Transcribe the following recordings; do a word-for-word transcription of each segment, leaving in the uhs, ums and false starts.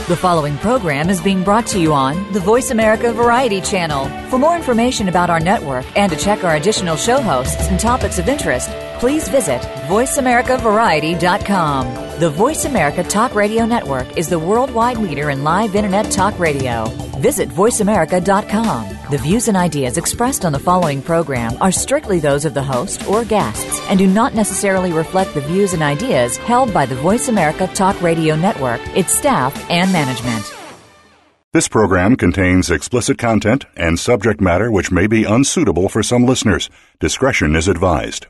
The following program is being brought to you on the Voice America Variety Channel. For more information about our network and to check our additional show hosts and topics of interest, please visit voice america variety dot com. The Voice America Talk Radio Network is the worldwide leader in live Internet talk radio. Visit voice america dot com. The views and ideas expressed on the following program are strictly those of the host or guests and do not necessarily reflect the views and ideas held by the Voice America Talk Radio Network, its staff, and management. This program contains explicit content and subject matter which may be unsuitable for some listeners. Discretion is advised.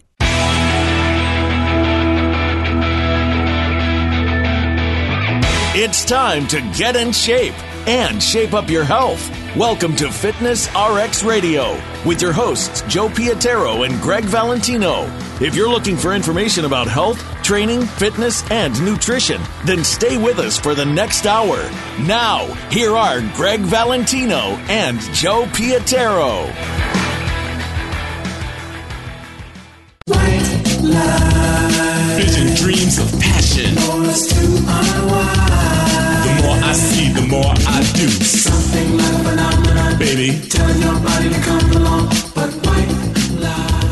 It's time to get in shape and shape up your health. Welcome to Fitness R X Radio with your hosts Joe Pietero and Greg Valentino. If you're looking for information about health, training, fitness, and nutrition, then stay with us for the next hour. Now, here are Greg Valentino and Joe Pietero. Vision, dreams of passion. The more I see, the more I do. Something like a phenomenon, baby. Tell your body to come along, but white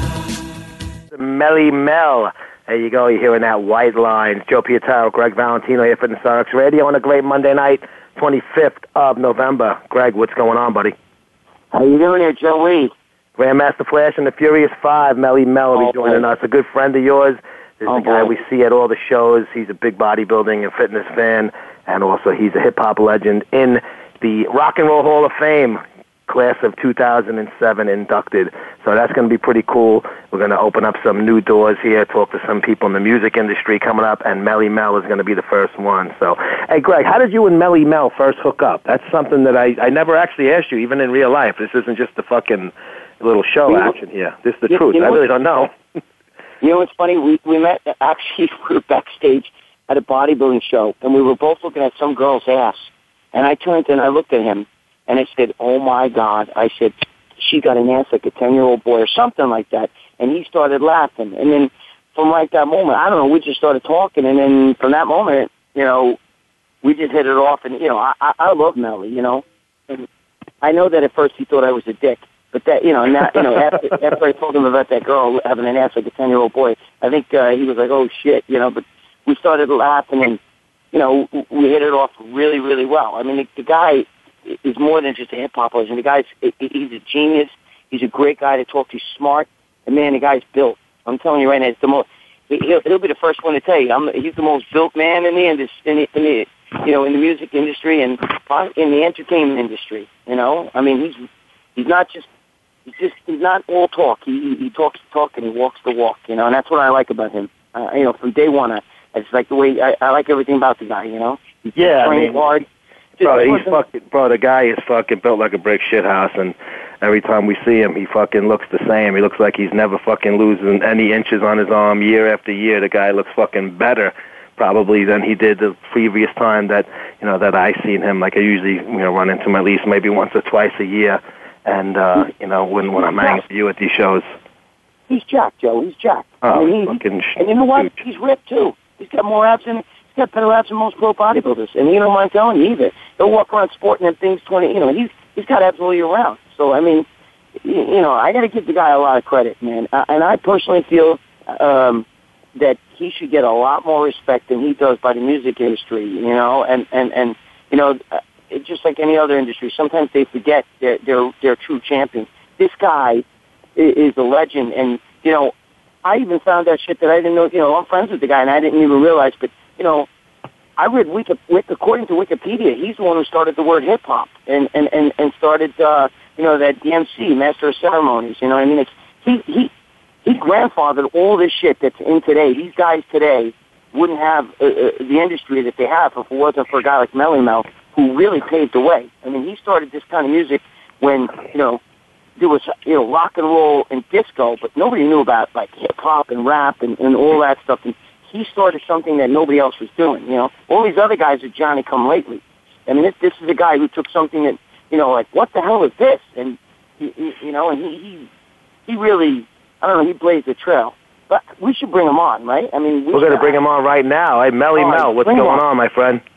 line. Melly Mel. There you go. You're hearing that White Lines. Joe Pietaro, Greg Valentino here for Fitness R X Radio on a great Monday night, twenty-fifth of November. Greg, what's going on, buddy? How you doing here, Joey? Grandmaster Flash and the Furious Five, Melly Mel will be joining us. A good friend of yours. This is oh, the guy boy. we see at all the shows. He's a big bodybuilding and fitness fan, and also he's a hip-hop legend in the Rock and Roll Hall of Fame, class of two thousand seven inducted. So that's going to be pretty cool. We're going to open up some new doors here, talk to some people in the music industry coming up, and Melly Mel is going to be the first one. So, hey, Greg, how did you and Melly Mel first hook up? That's something that I, I never actually asked you, even in real life. This isn't just a fucking little show you know, action here. This is the you, truth. You know I really don't know. You know what's funny? We we met, actually, we were backstage at a bodybuilding show, and we were both looking at some girl's ass. And I turned and I looked at him, and I said, oh, my God. I said, she got an ass like a ten-year-old boy or something like that. And he started laughing. And then from like that moment, I don't know, we just started talking. And then from that moment, you know, we just hit it off. And, you know, I, I, I love Melly, you know. And I know that at first he thought I was a dick. But that, you know, now, you know, after, after I told him about that girl having an ass like a ten-year-old boy, I think uh, he was like, oh, shit, you know. But we started laughing, and, you know, we hit it off really, really well. I mean, the, the guy is more than just a hip-hop legend. The guy's, he's a genius. He's a great guy to talk to. He's smart. And, man, the guy's built. I'm telling you right now, it's the most, he'll, he'll be the first one to tell you. I'm, he's the most built man in the, industry, in the, in the, you know, in the music industry and in the entertainment industry, you know. I mean, he's he's not just, he's just, he's not all talk. He, he talks the talk and he walks the walk, you know, and that's what I like about him. Uh, you know, from day one, I, I just like the way, I, I like everything about the guy, you know. He's yeah, trained I mean, hard. Bro, he's fucking, bro, the guy is fucking built like a brick shithouse, and every time we see him, he fucking looks the same. He looks like he's never fucking losing any inches on his arm year after year. The guy looks fucking better, probably, than he did the previous time that, you know, that I seen him. Like, I usually, you know, run into him at least maybe once or twice a year, and, uh, you know, when, when I'm hanging with you at these shows. He's jacked, Joe. He's jacked. Oh, I mean, fucking he, and you know what? huge. He's ripped, too. He's got more abs than, he's got better abs than most pro bodybuilders. And you don't mind telling you either. He'll walk around sporting them things twenty, you know, he's, he's got abs all year round. So, I mean, you, you know, I got to give the guy a lot of credit, man. Uh, and I personally feel um, that he should get a lot more respect than he does by the music industry, you know, and, and, and you know, uh, it's just like any other industry. Sometimes they forget their, their, their true champions. This guy is, is a legend, and, you know, I even found out shit that I didn't know. You know, I'm friends with the guy, and I didn't even realize. But, you know, I read Wiki, according to Wikipedia, he's the one who started the word hip hop and and and and started, uh, you know, that D M C, Master of Ceremonies. You know what I mean? It's, he he he grandfathered all this shit that's in today. These guys today wouldn't have uh, uh, the industry that they have if it wasn't for a guy like Melly Mel, who really paved the way. I mean, he started this kind of music when, you know, there was, you know, rock and roll and disco, but nobody knew about, like, hip-hop and rap and, and all that stuff. And he started something that nobody else was doing, you know. All these other guys are Johnny-come-lately. I mean, this, this is a guy who took something that, you know, like, what the hell is this? And, he, he, you know, and he, he, he really, I don't know, he blazed the trail. But we should bring him on, right? I mean, we We're going to bring him on right now. Hey, Melly Mel, what's going on, my friend?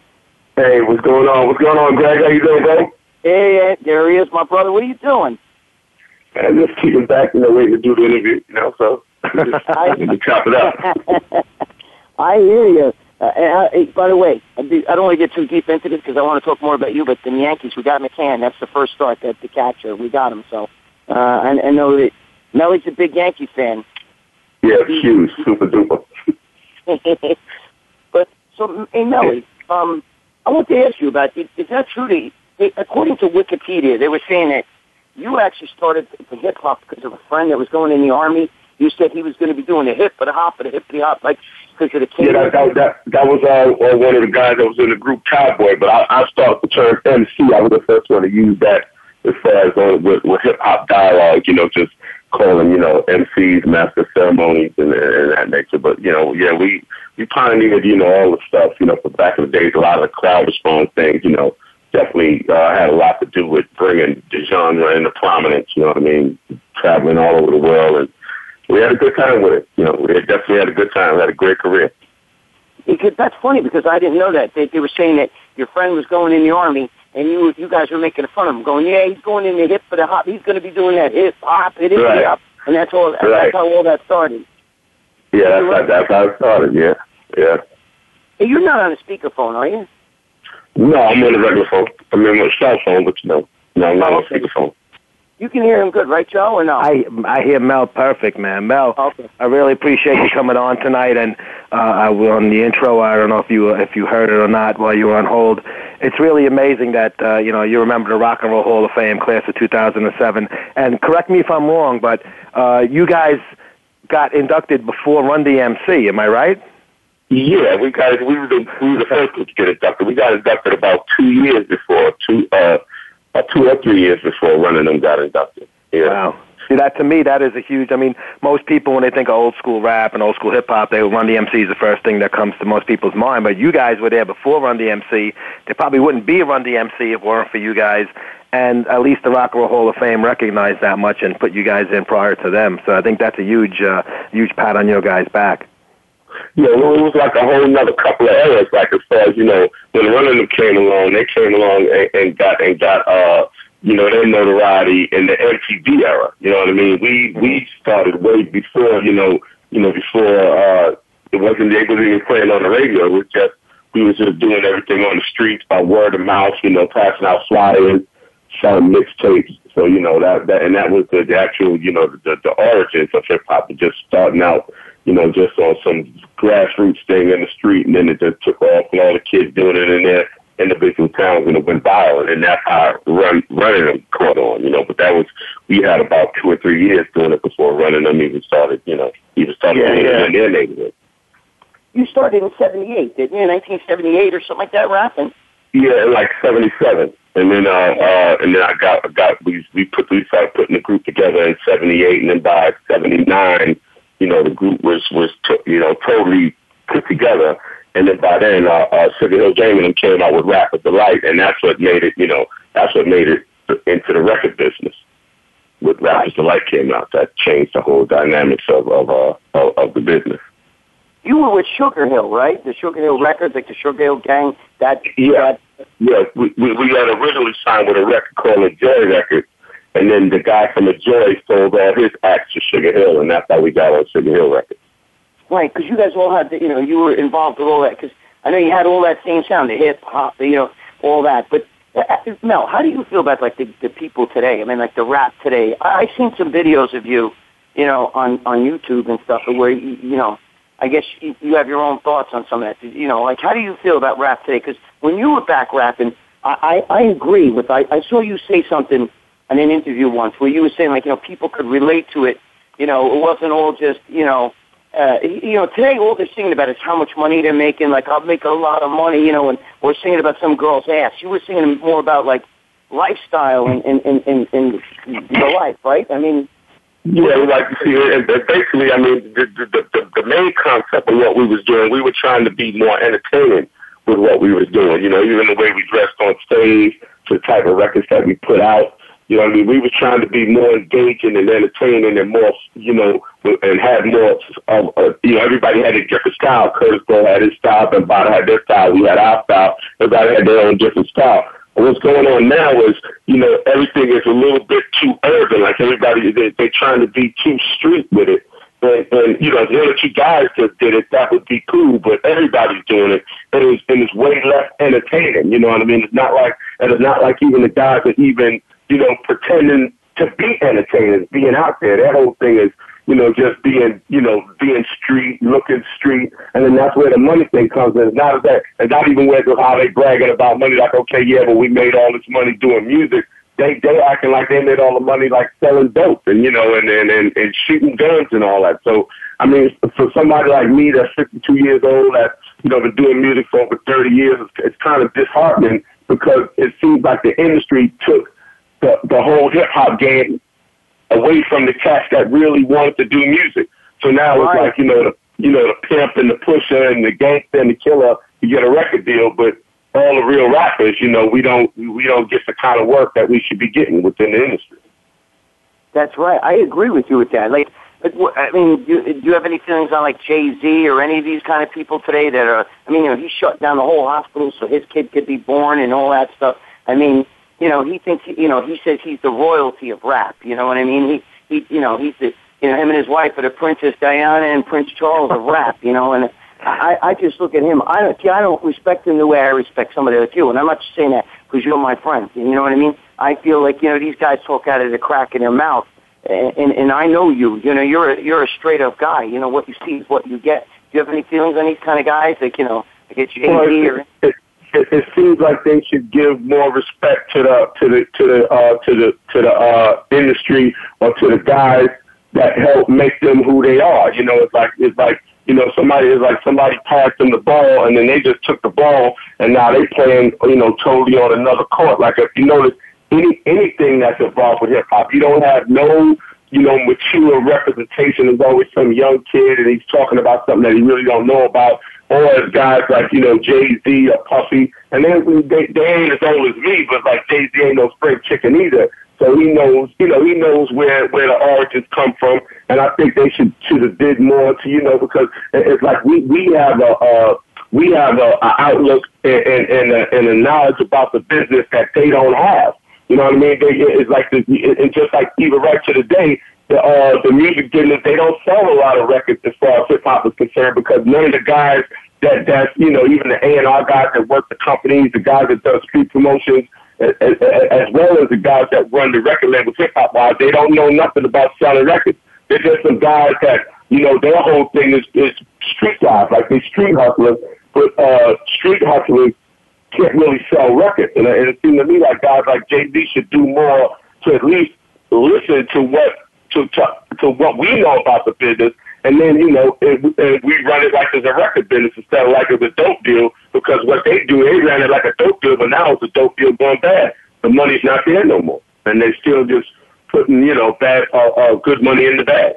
Hey, what's going on? What's going on, Greg? How you doing, bro? Hey, there he is, my brother. What are you doing? Man, just keeping back, you know, waiting to do the interview, you know, so just I, to chop it up. I hear you. Uh, and I, by the way, I don't want to get too deep into this because I want to talk more about you, but the Yankees, we got McCann. That's the first start, that the catcher. We got him, so uh, I, I know that Melly's a big Yankee fan. Yeah, huge, super duper. But, so, hey, Melly, um, I want to ask you about, is, is that true that, they, according to Wikipedia, they were saying that you actually started the hip-hop because of a friend that was going in the Army. You said he was going to be doing the hip, but a hop, but a hip, but a hop, like, because of the kid. Yeah, that, that, that, that was uh, one of the guys that was in the group Cowboy, but I, I started the term M C. I was the first one to use that as far as uh, with, with hip-hop dialogue, you know, just calling, you know, M Cs, master ceremonies, and, and that nature. But, you know, yeah, we, we pioneered, you know, all the stuff, you know, from back in the days, a lot of the crowd response things, you know, definitely uh, had a lot to do with bringing the genre into prominence, you know what I mean, traveling all over the world, and we had a good time with it. You know, we had definitely had a good time. We had a great career. Because that's funny because I didn't know that. They, they were saying that your friend was going in the Army, and you you guys were making fun of him, going, yeah, he's going in the hip for the hop. He's going to be doing that hip hop, hip right. hop, and that's all. That's right. how all that started. Yeah, that's, right. that's how it started. Yeah, yeah. Hey, you're not on a speakerphone, are you? No, I'm on a regular phone. I'm on a cell phone, but no, no, I'm not oh, on okay. speakerphone. You can hear him good, right, Joe, or no? I I hear Mel perfect, man. Mel, okay. I really appreciate you coming on tonight. And uh, I on the intro, I don't know if you if you heard it or not while you were on hold. It's really amazing that uh, you know you remember the Rock and Roll Hall of Fame class of two thousand seven. And correct me if I'm wrong, but uh, you guys got inducted before Run D M C. Am I right? Yeah, we got we were the we were the first to get inducted. We got inducted about two years before two. Uh, Uh, two or three years before Run D M C got inducted. Yeah. Wow. See, that to me, that is a huge, I mean, most people, when they think of old school rap and old school hip-hop, they Run D M C is the first thing that comes to most people's mind. But you guys were there before Run D M C. There probably wouldn't be a Run D M C if it weren't for you guys. And at least the Rock and Roll Hall of Fame recognized that much and put you guys in prior to them. So I think that's a huge, uh, huge pat on your guys' back. Yeah, well, it was like a whole another couple of eras. Like as far as you know, when Run D M C came along, they came along and, and got and got uh, you know, their notoriety in the M T V era. You know what I mean? We we started way before you know, you know, before uh, it wasn't they wasn't even playing on the radio. It was just we was just doing everything on the streets by word of mouth. You know, passing out flyers, selling mixtapes. So you know that that and that was the, the actual you know the the origins of hip hop. Just starting out. You know, just on some grassroots thing in the street, and then it just took off, and all the kids doing it in their individual towns, and it went viral, and that's how run, running them caught on, you know. But that was, we had about two or three years doing it before Running them even started, you know, even started yeah, doing yeah. it in their neighborhood. You started in seventy-eight, didn't you? nineteen seventy-eight or something like that, rapping? Yeah, like seventy-seven. And then, uh, uh, and then I got, got, we, we put, we started putting the group together in seventy-eight, and then by seventy-nine, you know, the group was, was, t- you know, totally put together. And then by then, uh, uh, Sugar Hill Gang and them came out with Rap with Delight, and that's what made it, you know, that's what made it into the record business. With Rap with Delight came out, that changed the whole dynamics of, of, uh, of, of the business. You were with Sugar Hill, right? The Sugar Hill Records, like the Sugar Hill Gang, that... Yeah, that... yeah. We, we, we had originally signed with a record called the Joy Records. And then the guy from the Joy sold all his acts to Sugar Hill, and that's how we got on Sugar Hill Records. Right, because you guys all had, the, you know, you were involved with all that, because I know you had all that same sound, the hip-hop, you know, all that. But, uh, Mel, how do you feel about, like, the, the people today? I mean, like, the rap today. I, I've seen some videos of you, you know, on, on YouTube and stuff, where, you, you know, I guess you, you have your own thoughts on some of that. You know, like, how do you feel about rap today? Because when you were back rapping, I, I, I agree with, I, I saw you say something in an interview once where you were saying, like, you know, people could relate to it. You know, it wasn't all just, you know, uh, you know, today all they're singing about is how much money they're making. Like, I'll make a lot of money, you know, and we're singing about some girl's ass. You were singing more about, like, lifestyle and, and, and, and, and your life, right? I mean... Yeah, we like to see it. And basically, I mean, the, the, the, the main concept of what we was doing, we were trying to be more entertaining with what we was doing. You know, even the way we dressed on stage, the type of records that we put out. You know what I mean? We were trying to be more engaging and entertaining and more, you know, and had more, uh, uh, you know, everybody had a different style. Curtis Blow had his style, and Bada had their style. We had our style. Everybody had their own different style. And what's going on now is, you know, everything is a little bit too urban. Like everybody, they, they're trying to be too street with it. And, and, you know, if one or two guys just did it, that would be cool, but everybody's doing it, and it's, and it's way less entertaining, you know what I mean? It's not like, and it's not like even the guys are even, you know, pretending to be entertainers, being out there. That whole thing is, you know, just being, you know, being street, looking street, and then that's where the money thing comes in. It's not that, and not even where how they bragging about money, like, okay, yeah, but we made all this money doing music. They they acting like they made all the money like selling dope and, you know, and, and, and, and shooting guns and all that. So, I mean, for somebody like me that's fifty-two years old, that, you know, been doing music for over thirty years, it's, it's kind of disheartening because it seems like the industry took the, the whole hip-hop game away from the cats that really wanted to do music. So now it's like, you know, the, you know, the pimp and the pusher and the gangster and the killer, you get a record deal, but all the real rappers, you know, we don't we don't get the kind of work that we should be getting within the industry. That's right. I agree with you with that. Like, I mean, do, do you have any feelings on like Jay-Z or any of these kind of people today that are? I mean, you know, he shut down the whole hospital so his kid could be born and all that stuff. I mean, you know, he thinks, you know, he says he's the royalty of rap. You know what I mean? He, he, you know, he's the, you know, him and his wife are the Princess Diana and Prince Charles of rap. You know, and I, I just look at him. I don't, I don't respect him the way I respect somebody like you. And I'm not just saying that because you're my friend. You know what I mean? I feel like, you know, these guys talk out of the crack in their mouth. And, and, and I know you. You know, you're a, you're a straight up guy. You know, what you see is what you get. Do you have any feelings on these kind of guys? Like, you know, like it's Jay-Z well, or... It, it, it seems like they should give more respect to the to the to the uh, to the to the uh, industry or to the guys that help make them who they are. You know, it's like it's like. You know, somebody is like somebody passed them the ball, and then they just took the ball, and now they playing, you know, totally on another court. Like if you notice any anything that's involved with hip hop, you don't have no, you know, mature representation. There's always some young kid, and he's talking about something that he really don't know about. Or it's guys like, you know, Jay-Z or Puffy, and then they, they ain't as old as me, but like Jay-Z ain't no spring chicken either. So he knows, you know, he knows where, where the origins come from, and I think they should should have did more to, you know, because it's like we we have a uh, we have a, a outlook and and and a, and a knowledge about the business that they don't have. You know what I mean? They, it's like the, it's just like even right to the day, the uh, the music business, they don't sell a lot of records as far as hip hop is concerned because none of the guys that that you know, even the A and R guys that work the companies, the guys that do street promotions, As, as well as the guys that run the record labels hip-hop wise, they don't know nothing about selling records. They're just some guys that, you know, their whole thing is, is street guys, like they street hustlers, but uh, street hustlers can't really sell records. And, and it seems to me like guys like Jay-Z should do more to at least listen to what to to, to what we know about the business. And then, you know, and, and we run it like it's a record business instead of like it's a dope deal, because what they do, they ran it like a dope deal, but now it's a dope deal going bad. The money's not there no more. And they still just putting, you know, bad, uh, uh, good money in the bag.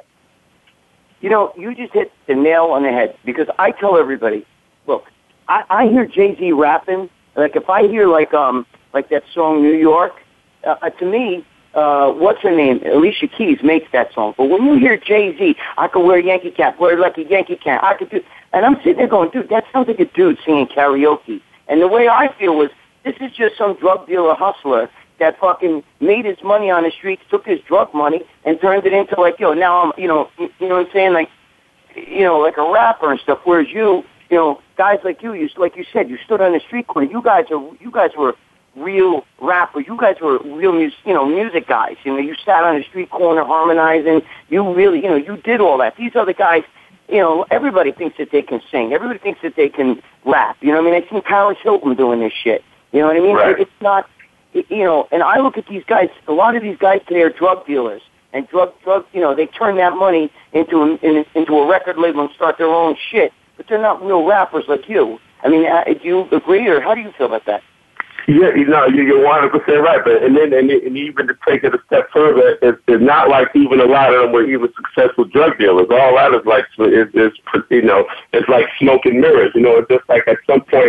You know, you just hit the nail on the head, because I tell everybody, look, I, I hear Jay-Z rapping, like if I hear like, um, like that song New York, uh, to me, Uh, what's her name? Alicia Keys makes that song. But when you hear Jay-Z, I could wear a Yankee cap, wear like a Yankee cap. I could do, and I'm sitting there going, dude, that sounds like a dude singing karaoke. And the way I feel was, this is just some drug dealer hustler that fucking made his money on the streets, took his drug money, and turned it into like, yo, now I'm, you know, you know what I'm saying, like, you know, like a rapper and stuff. Whereas you, you know, guys like you, you like you said, you stood on the street corner. You guys are, you guys were real rapper. You guys were real music, you know, music guys. You know, you sat on the street corner harmonizing. You really, you know, you did all that. These other guys, you know, everybody thinks that they can sing. Everybody thinks that they can rap. You know what I mean? I've seen Paris Hilton doing this shit. You know what I mean? Right. It's not, you know, and I look at these guys, a lot of these guys today are drug dealers. And drug, drug, you know, they turn that money into a, in, into a record label and start their own shit. But they're not real rappers like you. I mean, uh, do you agree, or how do you feel about that? Yeah, you know, you're one hundred percent right. But and then and, and even to take it a step further, it's, it's not like even a lot of them were even successful drug dealers. All that is like is, is you know, it's like smoke and mirrors. You know, it's just like at some point,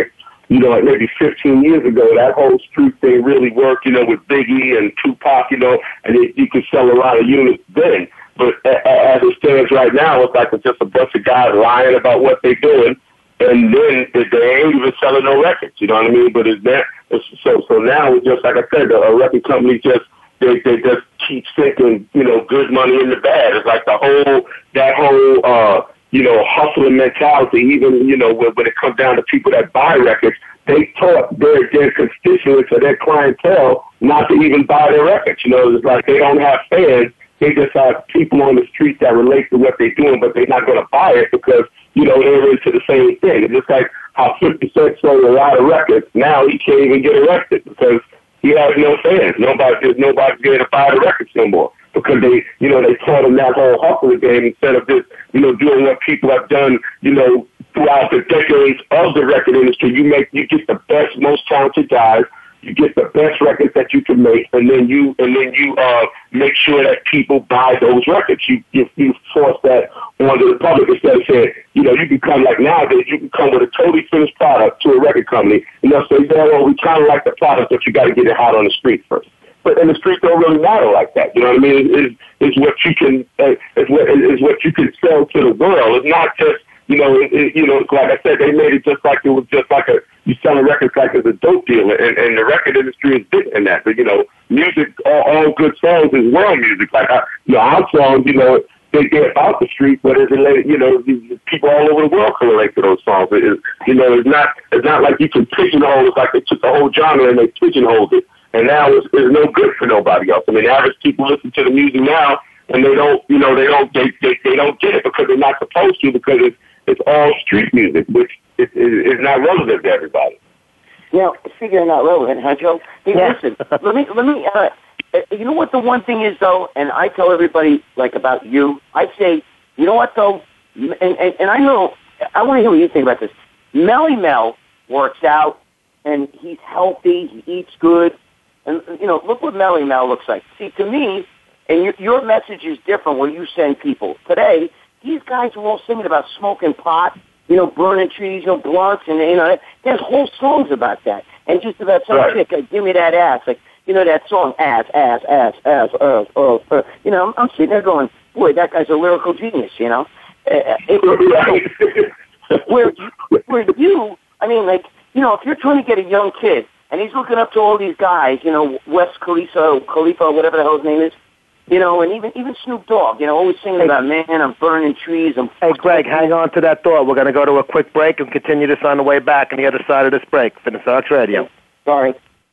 you know, like maybe fifteen years ago, that whole street thing really worked, you know, with Biggie and Tupac, you know, and it, you could sell a lot of units then. But a- a- as it stands right now, it's like it's just a bunch of guys lying about what they're doing, and then they ain't even selling no records, you know what I mean? But it's that, it's, so so now it's just, like I said, a record company just, they, they just keep sticking, you know, good money in the bad. It's like the whole, that whole, uh, you know, hustling mentality, even, you know, when, when it comes down to people that buy records, they taught their, their constituents or their clientele not to even buy their records. You know, it's like they don't have fans. They just have people on the street that relate to what they're doing, but they're not going to buy it because, you know, they're into the same thing. It's just like how fifty Cent sold a lot of records. Now he can't even get arrested because he has no fans. Nobody, there's nobody's going to buy the records no more. Because they, you know, they taught them that whole hustler game instead of just, you know, doing what people have done, you know, throughout the decades of the record industry. You make, you get the best, most talented guys, you get the best records that you can make, and then you, and then you, uh, make sure that people buy those records. You, you, you force that onto the public instead of saying, you know, you can come like nowadays, you can come with a totally finished product to a record company, and they'll say, yeah, well, we kind of like the product, but you got to get it out on the street first. But in the street don't really matter like that. You know what I mean? It's, it's what you can, uh, it's what, it's what you can sell to the world. It's not just, you know, it, it, you know, like I said, they made it just like it was just like a, you selling records like it's a dope dealer, and, and the record industry is bigger than that. But, you know, music, all, all good songs is world music. Like, I, you know, our songs, you know, they get about the street, but it's related, you know, people all over the world can relate to those songs. It is, you know, it's not, it's not like you can pigeonhole it, like they took the whole genre and they pigeonholed it. And now it's, it's no good for nobody else. I mean, average people listen to the music now, and they don't, you know, they don't, they, they, they don't get it because they're not supposed to, because it's, it's all street music, which is, is not relevant to everybody. Now, speaking of not relevant, huh, Joe? Hey, Yeah. listen, let me, let me, uh, you know what the one thing is, though, and I tell everybody, like, about you, I say, you know what, though, and, and, and I know, I want to hear what you think about this. Melly Mel works out, and he's healthy, he eats good. And, you know, look what Melly Mel looks like. See, to me, and your, your message is different when you send people. Today, these guys are all singing about smoking pot, you know, burning trees, you know, blunts, and, you know, there's whole songs about that. And just about some Right. chick, like, give me that ass. Like, you know, that song, ass, ass, ass, ass, uh, uh, uh. You know, I'm, I'm sitting there going, boy, that guy's a lyrical genius, you know. Uh, it, where, you, where you, I mean, like, you know, if you're trying to get a young kid, and he's looking up to all these guys, you know, Wes Khalifa, Khalifa, whatever the hell his name is, you know, and even even Snoop Dogg, you know, always singing about, man, I'm burning trees. I'm Hey, Greg, hang on to that thought. We're going to go to a quick break and continue this on the way back on the other side of this break. Fitness R X Radio. Sorry.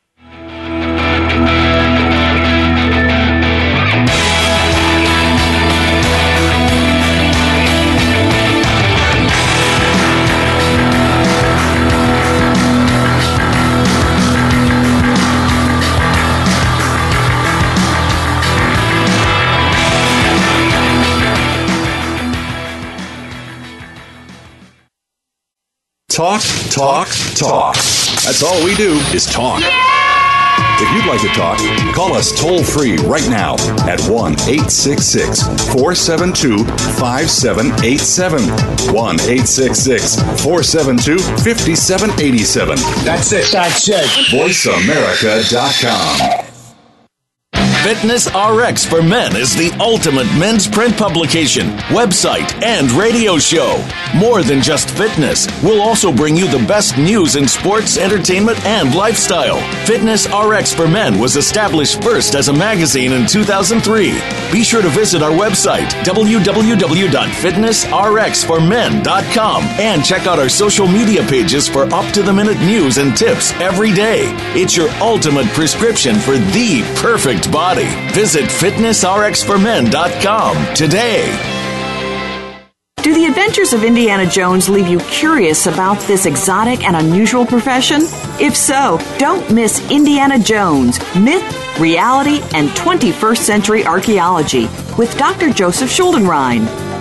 Talk, talk, talk. That's all we do is talk. If you'd like to talk, call us toll free right now at one eight six six, four seven two, five seven eight seven. one eight six six, four seven two, five seven eight seven. That's it. That's it. voice america dot com. Fitness R X for Men is the ultimate men's print publication, website, and radio show. More than just fitness, we'll also bring you the best news in sports, entertainment, and lifestyle. Fitness R X for Men was established first as a magazine in two thousand three. Be sure to visit our website, w w w dot fitness r x for men dot com, and check out our social media pages for up-to-the-minute news and tips every day. It's your ultimate prescription for the perfect body. Visit fitness r x for men dot com today. Do the adventures of Indiana Jones leave you curious about this exotic and unusual profession? If so, don't miss Indiana Jones, Myth, Reality, and twenty-first Century Archaeology with Doctor Joseph Schuldenrein.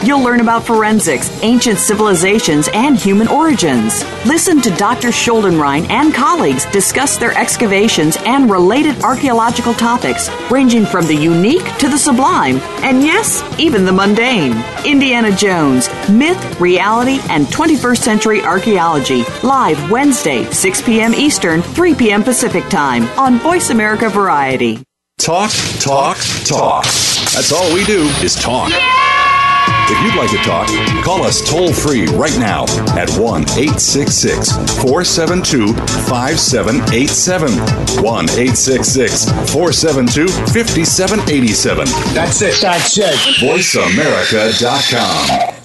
You'll learn about forensics, ancient civilizations, and human origins. Listen to Doctor Schuldenrein and colleagues discuss their excavations and related archaeological topics, ranging from the unique to the sublime, and yes, even the mundane. Indiana Jones, Myth, Reality, and twenty-first Century Archaeology, live Wednesday, six p.m. Eastern, three p.m. Pacific Time on Voice America Variety. Talk, talk, talk. That's all we do is talk. If you'd like to talk, call us toll-free right now at one eight six six, four seven two, five seven eight seven. one eight six six, four seven two, five seven eight seven. That's it. That's it. voice america dot com.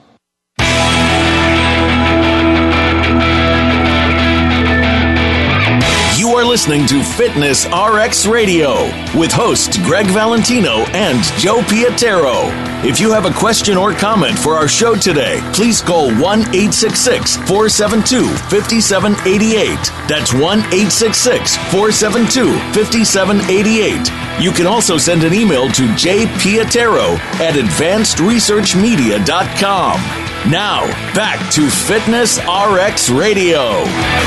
You are listening to Fitness R X Radio with hosts Greg Valentino and Joe Piatero. If you have a question or comment for our show today, please call one eight six six, four seven two, five seven eight eight. That's one eight six six, four seven two, five seven eight eight. You can also send an email to jpiatero at advanced research media dot com. Now, back to Fitness R X Radio.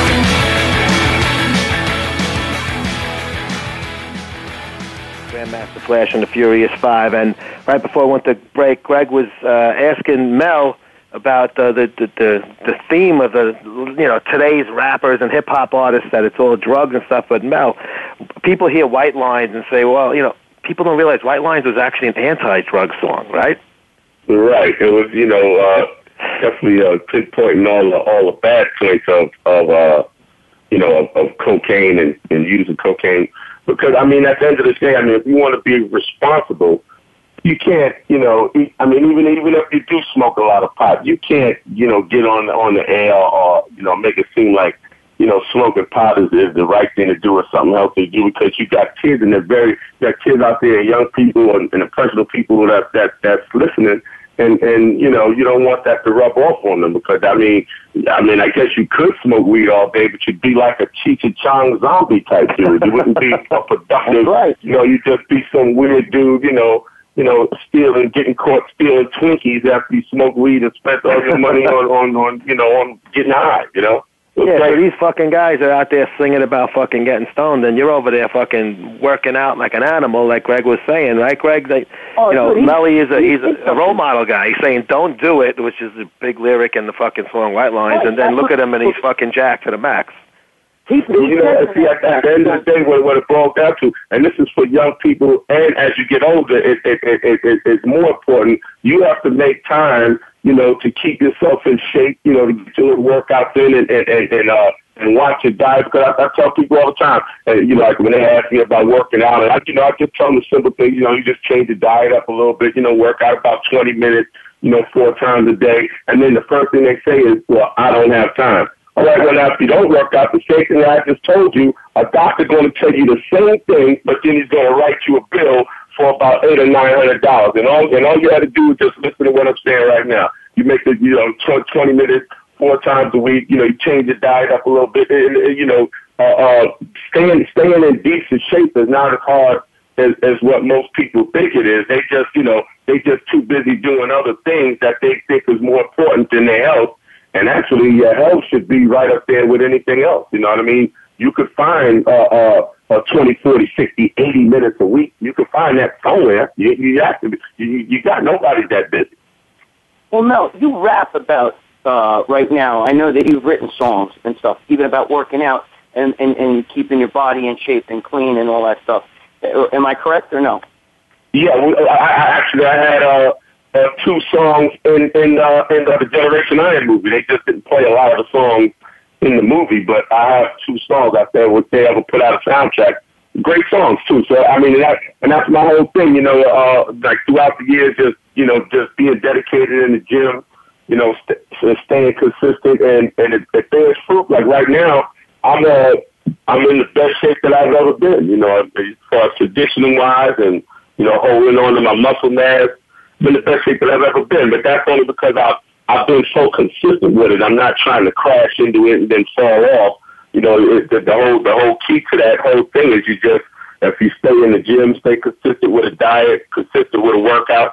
Grandmaster Flash and the Furious Five, and right before I went to break, Greg was uh, asking Mel about uh, the, the the the theme of the you know today's rappers and hip hop artists, that it's all drugs and stuff. But Mel, people hear White Lines and say, well, you know, people don't realize White Lines was actually an anti-drug song, right? Right. It was, you know, uh, definitely uh, pinpointing all the all the bad points of of uh, you know of, of cocaine and, and using cocaine. Because, I mean, at the end of the day, I mean, if you want to be responsible, you can't, you know, I mean, even even if you do smoke a lot of pot, you can't, you know, get on, on the air or, you know, make it seem like, you know, smoking pot is, is the right thing to do or something healthy to do, because you got kids and they're very, you got kids out there, young people and, and impressionable people that, that that's listening. And, and, you know, you don't want that to rub off on them because, I mean, I mean, I guess you could smoke weed all day, but you'd be like a Cheech and Chong zombie type dude. You wouldn't be a productive, right. You know, you'd just be some weird dude, you know, you know, stealing, getting caught stealing Twinkies after you smoke weed and spent all your money on, on, on, you know, on getting high, you know? Yeah, so these fucking guys are out there singing about fucking getting stoned, and you're over there fucking working out like an animal, like Greg was saying, right, Greg? They, oh, you know, dude, Melly is a he's a, a role model guy. He's saying, "Don't do it," which is a big lyric in the fucking song White Lines, and then look at him and he's fucking jacked to the max. You know, see, at, at the end of the day, what, what it boils down to, and this is for young people, and as you get older, it, it, it, it, it, it's more important. You have to make time, you know, to keep yourself in shape, you know, to get your workouts in and and and, and uh and watch your diet. Because I, I tell people all the time, and you know, like when they ask me about working out, and I, you know, I just tell them the simple thing. You know, you just change your diet up a little bit. You know, work out about twenty minutes, you know, four times a day, and then the first thing they say is, "Well, I don't have time." All right, well, now, if you don't work out, the same thing I just told you, a doctor's going to tell you the same thing, but then he's going to write you a bill for about eight or nine hundred dollars. And all and all you had to do is just listen to what I'm saying right now. You make the, you know, twenty minutes, four times a week. You know, you change your diet up a little bit. And, you know, uh, uh, staying staying in decent shape is not as hard as, as what most people think it is. They just, you know, they just too busy doing other things that they think is more important than their health. And actually, your health should be right up there with anything else. You know what I mean? You could find uh, uh, uh, twenty, forty, sixty, eighty minutes a week. You could find that somewhere. You, you have to. You, you got nobody that busy. Well, Mel, you rap about uh, right now. I know that you've written songs and stuff, even about working out and, and, and keeping your body in shape and clean and all that stuff. Am I correct or no? Yeah, I, I actually I had uh, uh, two songs in in, uh, in uh, the Generation Iron movie. They just didn't play a lot of the songs in the movie, but I have two songs out there which they ever put out a soundtrack. Great songs too. So I mean, that, and that's my whole thing. You know, uh, like throughout the years, just you know, just being dedicated in the gym. You know, st- staying consistent, and and it, it bears fruit. Like right now, I'm uh, I'm in the best shape that I've ever been. You know, as far as conditioning wise, and you know, holding on to my muscle mass. I'm in the best shape that I've ever been. But that's only because I've I've been so consistent with it. I'm not trying to crash into it and then fall off. You know, it, the, the whole the whole key to that whole thing is you just, if you stay in the gym, stay consistent with a diet, consistent with a workout,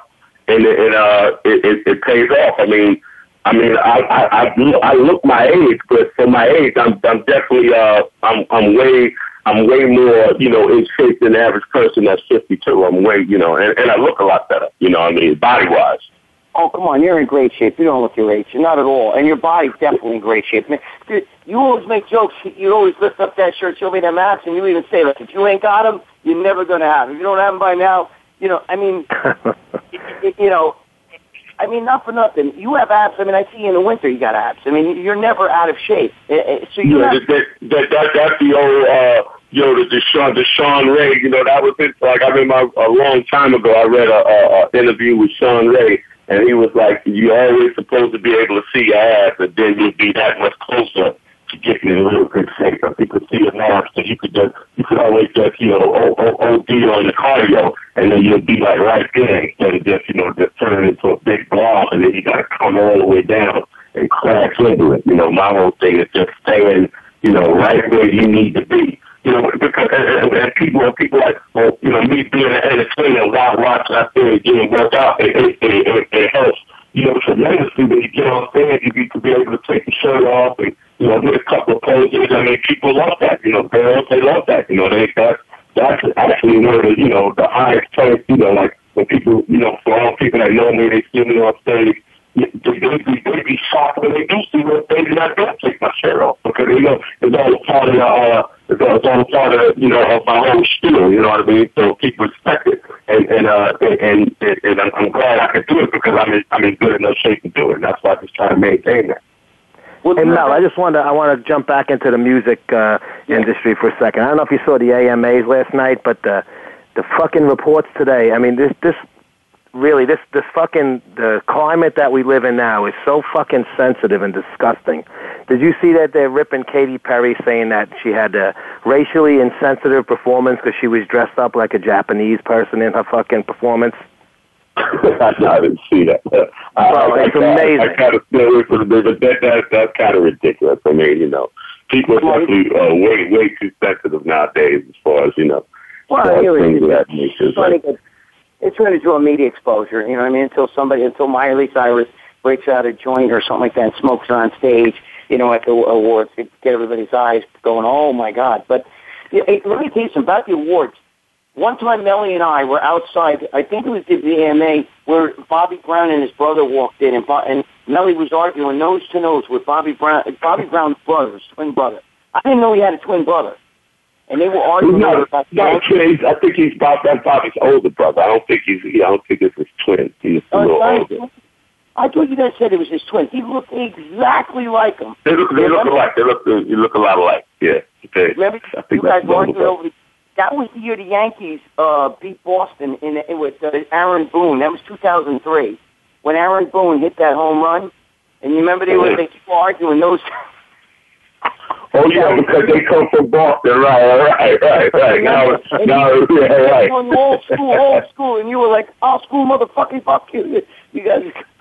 and it, it uh it, it, it pays off. I mean, I mean, I I I look, I look my age, but for my age, I'm I'm definitely uh I'm I'm way I'm way more you know in shape than the average person that's fifty-two. I'm way you know, and, and I look a lot better. You know, what I mean, body wise. Oh, come on, you're in great shape. You don't look your age. You're not at all. And your body's definitely in great shape. Man, dude, you always make jokes. You always lift up that shirt, show me them abs, and you even say, like, if you ain't got them, you're never going to have them. If you don't have them by now, you know, I mean, you know, I mean, not for nothing. You have abs. I mean, I see you in the winter, you got abs. I mean, you're never out of shape. So you yeah, have... that, that, that, that's the old, uh, you know, the Deshaun, Deshaun Ray, you know, that was it. Like, I remember a long time ago, I read a, a, a interview with Sean Ray. And he was like, you're always supposed to be able to see your ass, and then you'll be that much closer to getting in a real good shape. If you could see your abs, so you could just, you could always just, you know, O D on the cardio, and then you'll be like right there instead of just, you know, just turning into a big blob, and then you got to come all the way down and crash into it. You know, my whole thing is just staying, you know, right where you need to be. You know, because and, and people, people like, well, you know, me being an entertainer, while watching out there and getting worked out, it, it, it, it helps, you know, tremendously when you get on stage, you need to be able to take the shirt off and, you know, get a couple of poses. I mean, people love that, you know, girls, they love that, you know, they, that's, that's actually one of the, you know, the highest place, you know, like when people, you know, for all people that know me, they see me on stage, they, they, they, they be shocked when they do see me on stage and I don't take my shirt off because, you know, it's all a part of the, uh, It's all, it's all part of, you know, of my whole spiel, you know what I mean? So people respect it. And, and, uh, and, and, and I'm, I'm glad I could do it because I'm in, I'm in good enough shape to do it. And that's why I just try to maintain that. Well, hey, Mel, I just wanted to, I want to jump back into the music uh, yeah. industry for a second. I don't know if you saw the A M As last night, but the, the fucking reports today, I mean, this, this, really, this, this fucking, the climate that we live in now is so fucking sensitive and disgusting. Did you see that they're ripping Katy Perry saying that she had a racially insensitive performance because she was dressed up like a Japanese person in her fucking performance? I didn't see that. Uh, well, I, it's I, amazing. I, I kind of feel it for the bit, but that, that, that's kind of ridiculous. I mean, you know, people are definitely uh, way, way too sensitive nowadays as far as, you know, well, uh, here things it of that nature. It's funny because it's trying to draw media exposure, you know what I mean? Until somebody, until Miley Cyrus breaks out a joint or something like that and smokes on stage, you know, at the awards to get everybody's eyes going, oh, my God. But yeah, hey, let me tell you something about the awards. One time, Melly and I were outside, I think it was the V M A, where Bobby Brown and his brother walked in, and, Bo- and Melly was arguing nose to nose with Bobby Brown, Bobby Brown's brother, his twin brother. I didn't know he had a twin brother. And they were arguing no, about no, he's, I think he's Bob, that's Bobby's older brother. I don't think he's, I don't think it's his twin. He's a little older. I thought you guys said it was his twin. He looked exactly like him. They look, they look alike. They look, you look a lot alike. Yeah. Okay. Remember, I think you guys that's argued over the, that was the year the Yankees uh, beat Boston in, in with uh, Aaron Boone. That was two thousand three when Aaron Boone hit that home run. And you remember they were they keep arguing those. Oh yeah, because they come from Boston, right? Right, right, right. Now, now, yeah, right. Old school, old school, and you were like, "Old school, motherfucking fuck you." You guys.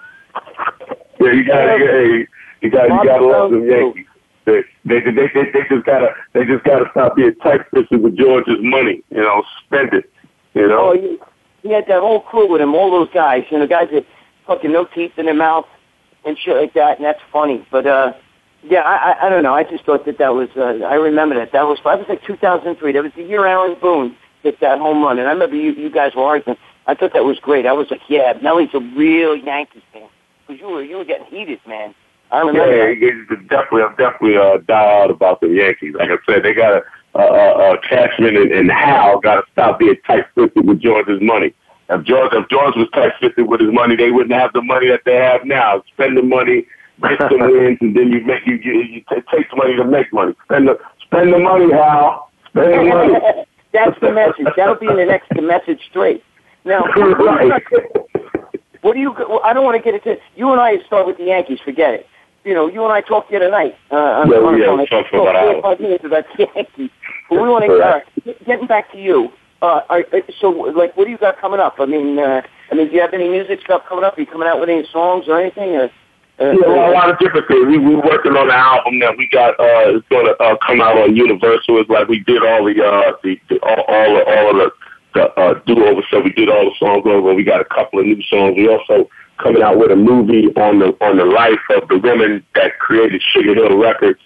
Yeah, you gotta, yeah, you gotta, you gotta love them Yankees. They, they, they, they, they just gotta, they just gotta stop being tight fisted with George's money. You know, spend it. You know. Oh, he, he had that whole crew with him, all those guys. You know, guys that fucking no teeth in their mouth and shit like that, and that's funny. But uh, yeah, I, I, I don't know. I just thought that that was. Uh, I remember that. That was. That was like two thousand three. That was the year Aaron Boone hit that home run, and I remember you, you guys were arguing. I thought that was great. I was like, yeah, Melly's a real Yankees fan. Because you were, you were getting heated, man. I remember yeah, that. definitely, I'm definitely uh, dialed about the Yankees. Like I said, they got to, uh, uh, Cashman and, and Hal got to stop being tight-fisted with George's money. If George, if George was tight-fisted with his money, they wouldn't have the money that they have now. Spend the money, get some wins, and then you make you, you, you t- take the money to make money. Spend the, spend the money, Hal. Spend the money. That's the message. That'll be in the next the message straight. Now, right. What do you? I don't want to get into. You and I start with the Yankees. Forget it. You know, you and I talked the other night. Uh, on, yeah, on, yeah, on, we talked for about an hour. Five minutes about the Yankees. But we want to uh, getting back to you. Uh, are, so, like, what do you got coming up? I mean, uh, I mean, do you have any music stuff coming up? Are you coming out with any songs or anything? Or, uh, yeah, well, a lot of different things. We, we're working on an album that we got. Uh, it's going to uh, come out on Universal. It's like we did all the, uh, the, the all, all, all of the the uh, do-over, so we did all the songs over. We got a couple of new songs. We also coming out with a movie on the on the life of the women that created Sugar Hill Records.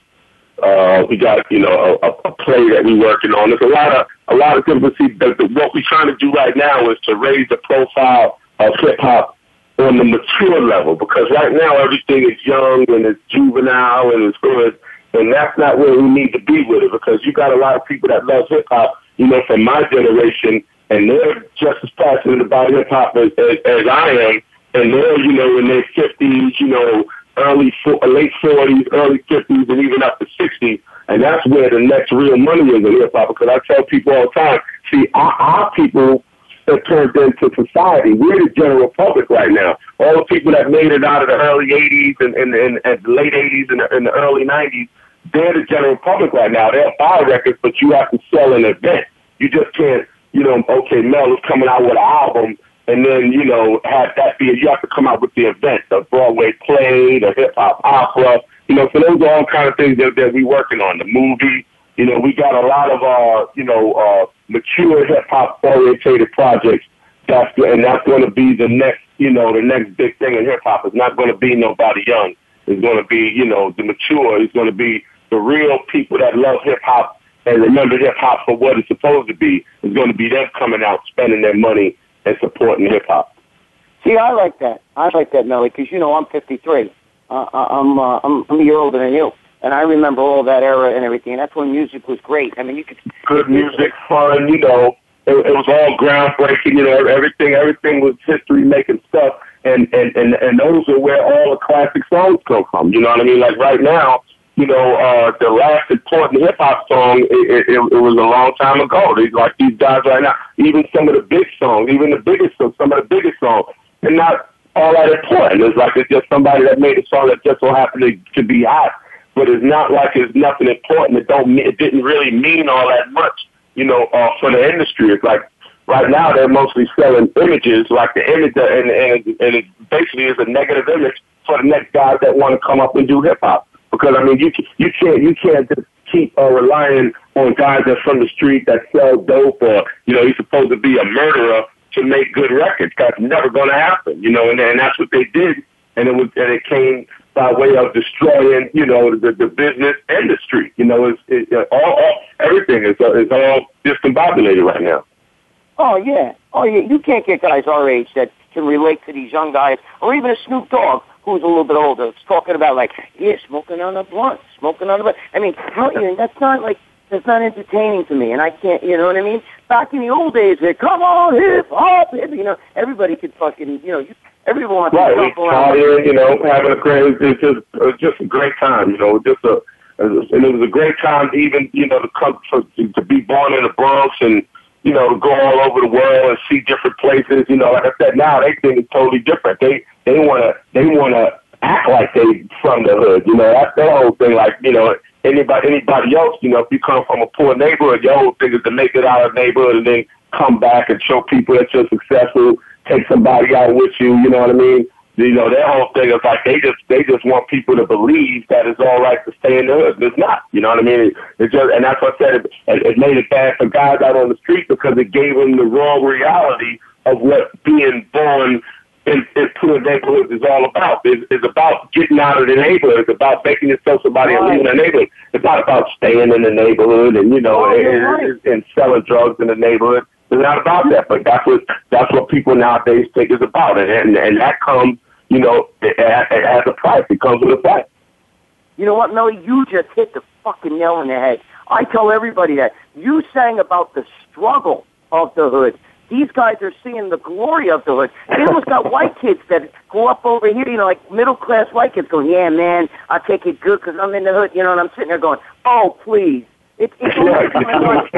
Uh, we got, you know, a, a play that we're working on. There's a lot of a lot of things. See, the, the, what we're trying to do right now is to raise the profile of hip hop on the mature level, because right now everything is young and it's juvenile and it's good, and that's not where we need to be with it, because you got a lot of people that love hip hop, you know, from my generation, and they're just as passionate about hip hop as, as, as I am, and they're, you know, in their fifties, you know, early, late forties, early fifties, and even up to sixty, and that's where the next real money is in hip hop. Because I tell people all the time, see, our, our people have turned into society. We're the general public right now. All the people that made it out of the early eighties and, and, and, and late eighties and the, and the early nineties, they're the general public right now. They'll buy records, but you have to sell an event. You just can't, you know, okay, Mel is coming out with an album, and then, you know, have that be, you have to come out with the event, the Broadway play, the hip-hop opera, you know, so those are all kind of things that, that we're working on. The movie, you know, we got a lot of, uh, you know, uh, mature hip-hop orientated projects, that's, and that's going to be the next, you know, the next big thing in hip-hop. It's not going to be nobody young. It's going to be, you know, the mature. It's going to be the real people that love hip-hop and remember hip-hop for what it's supposed to be. It's going to be them coming out, spending their money, and supporting hip-hop. See, I like that. I like that, Melly, because, you know, I'm fifty-three. Uh, I'm, uh, I'm I'm a year older than you. And I remember all that era and everything. And that's when music was great. I mean, you could... Good music, fun, you know. It, it was all groundbreaking, you know, everything everything was history-making stuff. And, and, and, and those are where all the classic songs come from. You know what I mean? Like right now, you know, uh, the last important hip-hop song, it, it, it was a long time ago. They, like these guys right now, even some of the big songs, even the biggest songs, some of the biggest songs, they're not all that important. It's like it's just somebody that made a song that just so happened to, to be hot. But it's not like it's nothing important. It don't. It didn't really mean all that much, you know, uh, for the industry. It's like right now they're mostly selling images, like the image, and and, and it basically is a negative image for the next guys that want to come up and do hip hop. Because I mean, you you can't you can't just keep uh, relying on guys that's from the street that sell dope, or you know, he's supposed to be a murderer to make good records. That's never going to happen, you know. And, and that's what they did, and it was and it came by way of destroying, you know, the, the business and the street. You know, it's it, all, all everything is uh, is all discombobulated right now. Oh yeah, oh yeah. You can't get guys our age that can relate to these young guys, or even a Snoop Dogg who's a little bit older. It's talking about like, yeah, smoking on a blunt, smoking on a blunt. I mean, how, you know, that's not like that's not entertaining to me, and I can't. You know what I mean? Back in the old days, they come on hip hop, you know, everybody could fucking, you know. You, Everyone right, we partying, you know, having a great, it's just, it's just a great time, you know, just a, and it was a great time to even, you know, to come to, to be born in the Bronx and, you know, to go all over the world and see different places, you know, like I said, now they think it's totally different. They, they want to, they want to act like they from the hood, you know, that's the whole thing, like, you know, anybody, anybody else, you know, if you come from a poor neighborhood, your whole thing is to make it out of the neighborhood and then come back and show people that you're successful, take somebody out with you, you know what I mean? You know, their whole thing is like they just they just want people to believe that it's all right to stay in the hood. It's not, you know what I mean? It, it just, and that's what I said, it, it made it bad for guys out on the street because it gave them the wrong reality of what being born in, in poor neighborhoods is all about. It's, it's about getting out of the neighborhood. It's about making yourself somebody and leaving the neighborhood. It's not about staying in the neighborhood and, you know, and, and, and selling drugs in the neighborhood. It's not about that, but that's what that's what people nowadays think is about, and and, and that comes, you know, it, it has a price. It comes with a price. You know what, Melly? You just hit the fucking nail on the head. I tell everybody that. You sang about the struggle of the hood. These guys are seeing the glory of the hood. They almost got white kids that go up over here, you know, like middle-class white kids going, yeah, man, I take it good because I'm in the hood, you know, and I'm sitting there going, oh, please. It, it's almost like when I watch,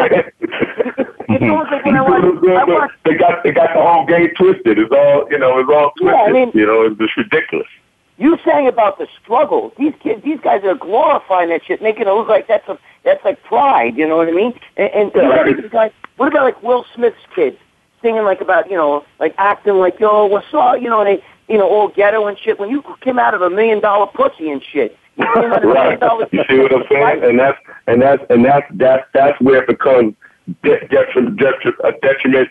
it's almost like when I watch, I watch. They got they got the whole game twisted. It's all, you know, it's all twisted. Yeah, I mean, you know, it's just ridiculous. You sang about the struggle. These kids, these guys are glorifying that shit, making it look like that's a that's like pride. You know what I mean? And, and yeah, you know, right. these guys, what about like Will Smith's kids singing like about, you know, like acting like, yo, what's up? You know, and they, you know, all ghetto and shit. When you came out of a million dollar pussy and shit. Right. You see what I'm saying? And that's and that's and that's that's that's where it becomes de- detri- detri- a detriment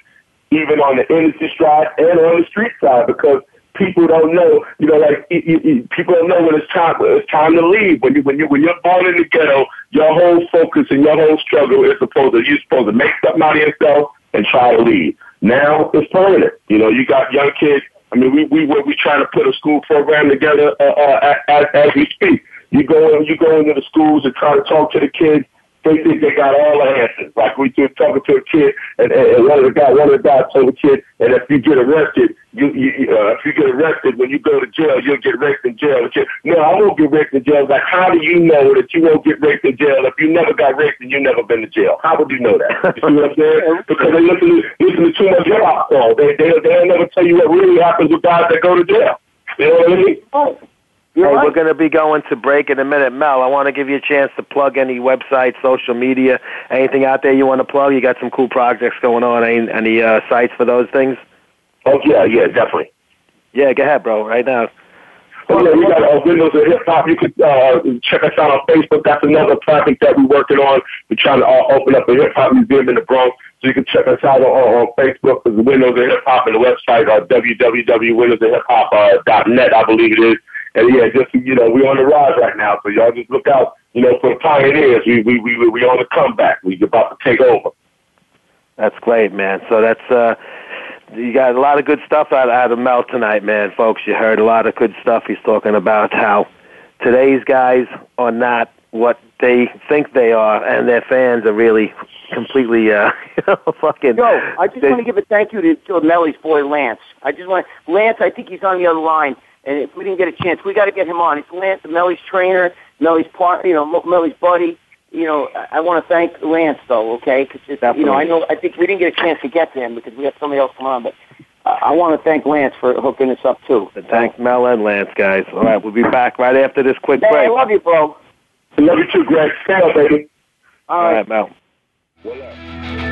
even on the industry side and on the street side, because people don't know, you know, like it, it, it, people don't know when it's time. When it's time to leave. When you when you when you're born in the ghetto, your whole focus and your whole struggle is supposed to you're supposed to make something out of yourself and try to leave. Now it's permanent. You know, you got young kids. I mean, we we we trying to put a school program together uh, uh, as, as we speak. You go in, you go into the schools and try to talk to the kids. They think they got all the answers. Like we were talking to a kid, and, and, and one of the guys, one of the guys told the kid, and if you get arrested, you, you uh, if you get arrested when you go to jail, you'll get raped in jail. The kid, no, I won't get raped in jail. Like, how do you know that you won't get raped in jail if you never got raped and you never been to jail? How would you know that? You see what I'm saying? Because they listen to listen to too much hip hop songs. They they they'll never tell you what really happens with guys that go to jail. You know what I mean? Oh. Hey, right. We're going to be going to break in a minute. Mel, I want to give you a chance to plug any websites, social media, anything out there you want to plug. You got some cool projects going on. Any, any uh, sites for those things? Oh, yeah, yeah, definitely. Yeah, go ahead, bro, right now. Oh, yeah, we got uh, Windows of Hip Hop. You could uh, check us out on Facebook. That's another project that we're working on. We're trying to uh, open up a hip hop museum in the Bronx. So you can check us out on, on Facebook. It's Windows of Hip Hop, and the website uh, w w w dot windows of hip hop dot net, I believe it is. And yeah, just, you know, we're on the rise right now, so y'all just look out, you know, for the pioneers. We we we we on the comeback. We about to take over. That's great, man. So that's uh, you got a lot of good stuff out out of Mel tonight, man. Folks, you heard a lot of good stuff. He's talking about how today's guys are not what they think they are, and their fans are really completely, uh, you know, fucking. Yo, I just want to give a thank you to, to Melly's boy Lance. I just want Lance. I think he's on the other line. And if we didn't get a chance, we got to get him on. It's Lance, Melly's trainer, Melly's part, you know, Melly's buddy. You know, I, I want to thank Lance though, okay? Because you know, I know, I think we didn't get a chance to get to him because we have somebody else come on. But uh, I want to thank Lance for hooking us up too. And thank Mel and Lance, guys. All right, we'll be back right after this quick hey, break. I love you, bro. I love you too, Greg. Stay up, baby. All right, All right Mel. What up?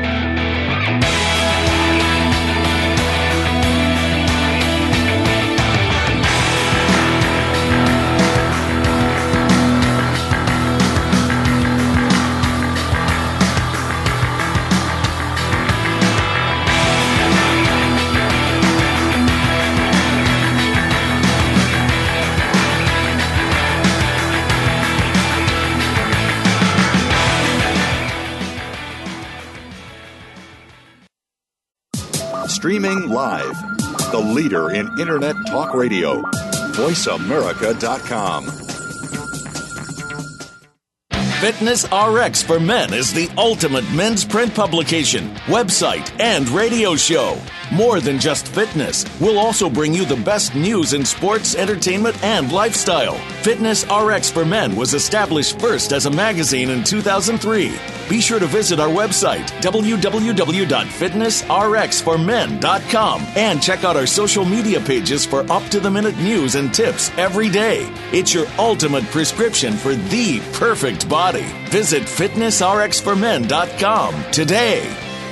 Streaming live, the leader in Internet talk radio, voice america dot com. Fitness R X for Men is the ultimate men's print publication, website, and radio show. More than just fitness, we'll also bring you the best news in sports, entertainment, and lifestyle. Fitness R X for Men was established first as a magazine in two thousand three. Be sure to visit our website, w w w dot fitness r x for men dot com, and check out our social media pages for up-to-the-minute news and tips every day. It's your ultimate prescription for the perfect body. Visit fitness r x for men dot com today.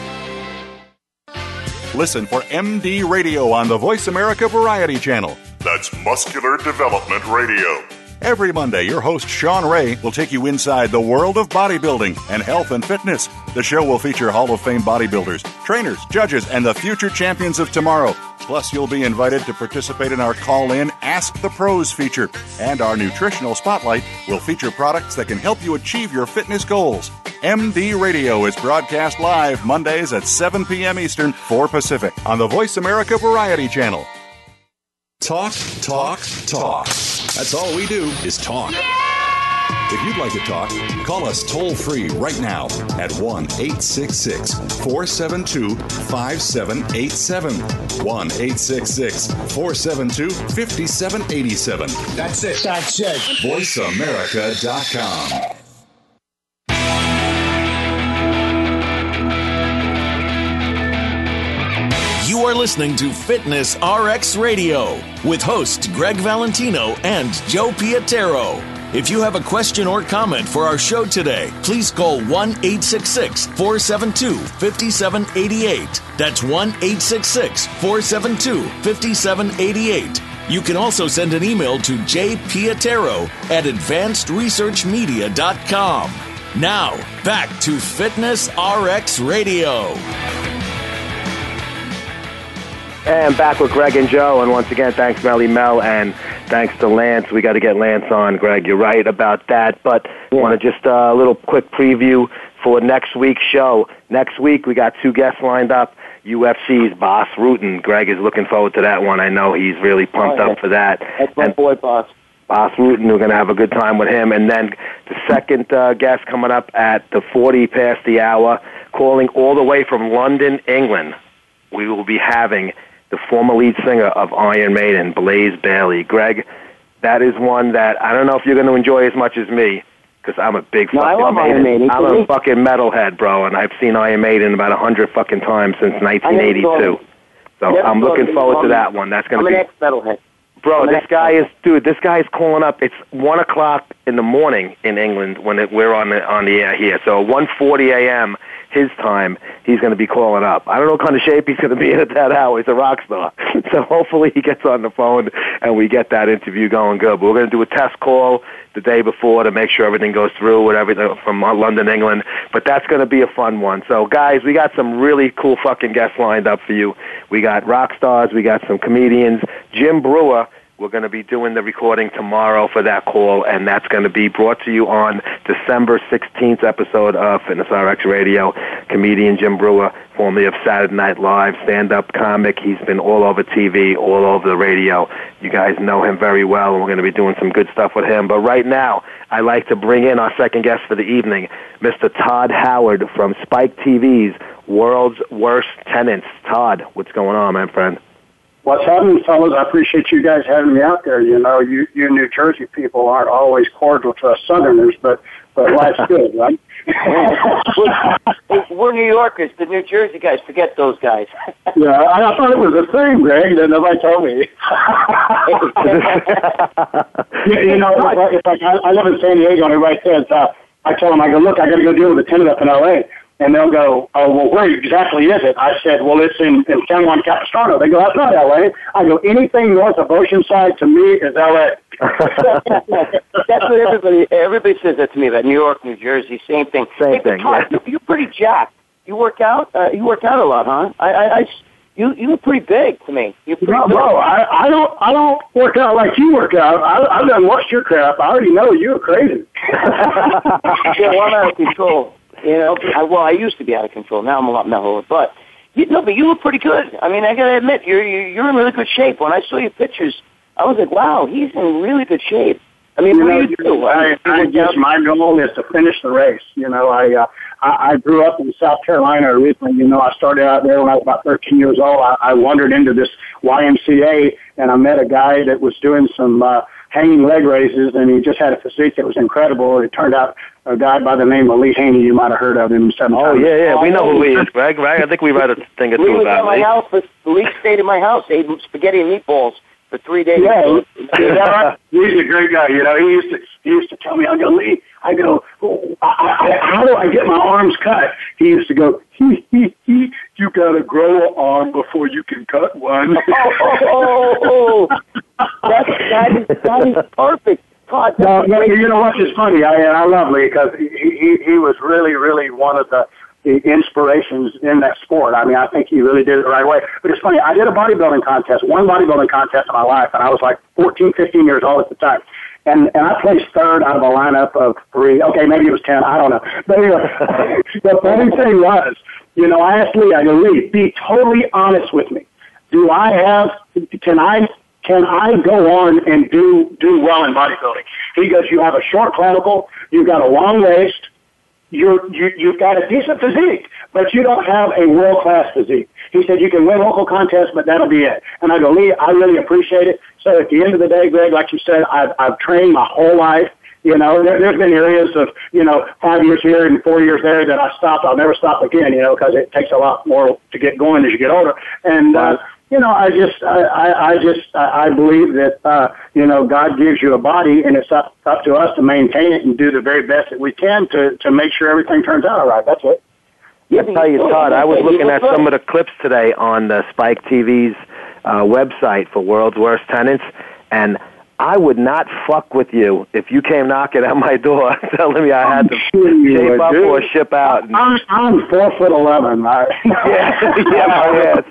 Listen for M D Radio on the Voice America Variety Channel. That's Muscular Development Radio. Every Monday, your host, Sean Ray, will take you inside the world of bodybuilding and health and fitness. The show will feature Hall of Fame bodybuilders, trainers, judges, and the future champions of tomorrow. Plus, you'll be invited to participate in our call-in Ask the Pros feature. And our Nutritional Spotlight will feature products that can help you achieve your fitness goals. M D Radio is broadcast live Mondays at seven p.m. Eastern, four Pacific, on the Voice America Variety Channel. Talk, talk, talk. That's all we do is talk. Yeah! If you'd like to talk, call us toll-free right now at one eight six six, four seven two, five seven eight seven. one eight six six, four seven two, five seven eight seven. That's it. That's it. voice america dot com. You are listening to Fitness R X Radio with hosts Greg Valentino and Joe Piatero. If you have a question or comment for our show today, please call one eight six six, four seven two, five seven eight eight. That's one eight six six, four seven two, five seven eight eight. You can also send an email to j piatero at advanced research media dot com. Now, back to Fitness R X Radio. And back with Greg and Joe, and once again, thanks Melly Mel, and thanks to Lance. We got to get Lance on, Greg. You're right about that, but I want to just uh, a little quick preview for next week's show. Next week, we got two guests lined up. U F C's Bas Rutten. Greg is looking forward to that one. I know he's really pumped oh, yeah. up for that. That's my and boy, Bas. Bas Rutten, we're going to have a good time with him. And then the second uh, guest coming up at the forty past the hour, calling all the way from London, England, we will be having the former lead singer of Iron Maiden, Blaze Bayley. Greg, that is one that I don't know if you're going to enjoy as much as me, because I'm a big no, fucking I love Maiden. Iron Maiden. I'm a fucking metalhead, bro, and I've seen Iron Maiden about a hundred fucking times since nineteen eighty-two. So I'm looking forward to that one. That's going to be... I'm an ex-metalhead. Bro, this guy is, dude, this guy is calling up. It's one o'clock in the morning in England when it, we're on the, on the air here. So one forty a.m. his time, he's going to be calling up. I don't know what kind of shape he's going to be in at that hour. He's a rock star. So hopefully he gets on the phone and we get that interview going good. But we're going to do a test call the day before to make sure everything goes through with everything from London, England. But that's going to be a fun one. So, guys, we got some really cool fucking guests lined up for you. We got rock stars. We got some comedians. Jim Brewer, we're going to be doing the recording tomorrow for that call, and that's going to be brought to you on December sixteenth episode of Fitness R X Radio. Comedian Jim Brewer, formerly of Saturday Night Live, stand-up comic. He's been all over T V, all over the radio. You guys know him very well, and we're going to be doing some good stuff with him. But right now, I'd like to bring in our second guest for the evening, Mister Todd Howard from Spike T V's World's Worst Tenants. Todd, what's going on, my friend? What's happening, fellas? I appreciate you guys having me out there. You know, you, you New Jersey people aren't always cordial to us Southerners, but, but life's good, right? we're, we're New Yorkers. The New Jersey guys, forget those guys. Yeah, I, I thought it was the same, Greg, that nobody told me. you, you know, it's like, it's like I, I live in San Diego, and everybody says, uh, I tell them, I go, look, I got to go deal with a tenant up in L A And they'll go, oh, well, where exactly is it? I said, well, it's in, in San Juan Capistrano. They go, that's not L A I go, anything north of Oceanside to me is L A That's what everybody everybody says that to me, about New York, New Jersey, same thing. Same hey, thing, Todd, yeah. you, you're pretty jacked. You work out? Uh, you work out a lot, huh? I, I, I, you, you look pretty big to me. You're pretty no, big. bro, I, I don't, I don't work out like you work out. I, I've done watched your crap. I already know you're crazy. Yeah, well, I'm out of control. You know, I, well, I used to be out of control. Now I'm a lot mellower. But you know, but you look pretty good. I mean, I gotta admit, you're you're, you're in really good shape. When I saw your pictures, I was like, wow, he's in really good shape. I mean, you what know, do you do? I, I, I guess my goal is to finish the race. You know, I, uh, I I grew up in South Carolina originally. You know, I started out there when I was about thirteen years old. I, I wandered into this Y M C A, and I met a guy that was doing some uh, hanging leg raises, and he just had a physique that was incredible. It turned out a guy by the name of Lee Haney. You might have heard of him. Seven Oh, times. yeah, yeah. We know who he is, Greg, right? I think we read a thing or Lee two was about at my Lee. house. But Lee stayed at my house, ate spaghetti and meatballs for three days. Yeah, yeah, he's a great guy. You know, he used to he used to tell me, I go, Lee, I go, oh, I, I, how do I get my arms cut? He used to go, he he he, you got to grow an arm before you can cut one. oh, oh, oh, oh. That's, that is that is perfect. God, no, no, you know what's just funny? I I love Lee because he, he he was really really one of the, the inspirations in that sport. I mean, I think he really did it the right way. But it's funny. I did a bodybuilding contest, one bodybuilding contest in my life, and I was like fourteen, fifteen years old at the time. And and I placed third out of a lineup of three. Okay, maybe it was ten. I don't know. But anyway, the funny thing was, you know, I asked Lee. I go, Lee, be totally honest with me. Do I have? Can I? Can I go on and do do well in bodybuilding? He goes, you have a short clavicle, you've got a long waist, you're, you, you've got a decent physique, but you don't have a world-class physique. He said, you can win local contests, but that'll be it. And I go, Lee, I really appreciate it. So at the end of the day, Greg, like you said, I've, I've trained my whole life. You know, there, there's been areas of, you know, five years here and four years there that I stopped. I'll never stop again, you know, because it takes a lot more to get going as you get older. And, uh, you know, I just, I, I, I just, I believe that, uh, you know, God gives you a body, and it's up, up to us to maintain it and do the very best that we can to, to make sure everything turns out all right. That's it. Yeah, I'll tell you, Todd, I was looking at some of the clips today on the Spike T V's uh, website for World's Worst Tenants, and I would not fuck with you if you came knocking at my door telling me I had to shape up or ship out. I'm, I'm four foot eleven. I, yeah, yeah, my ass.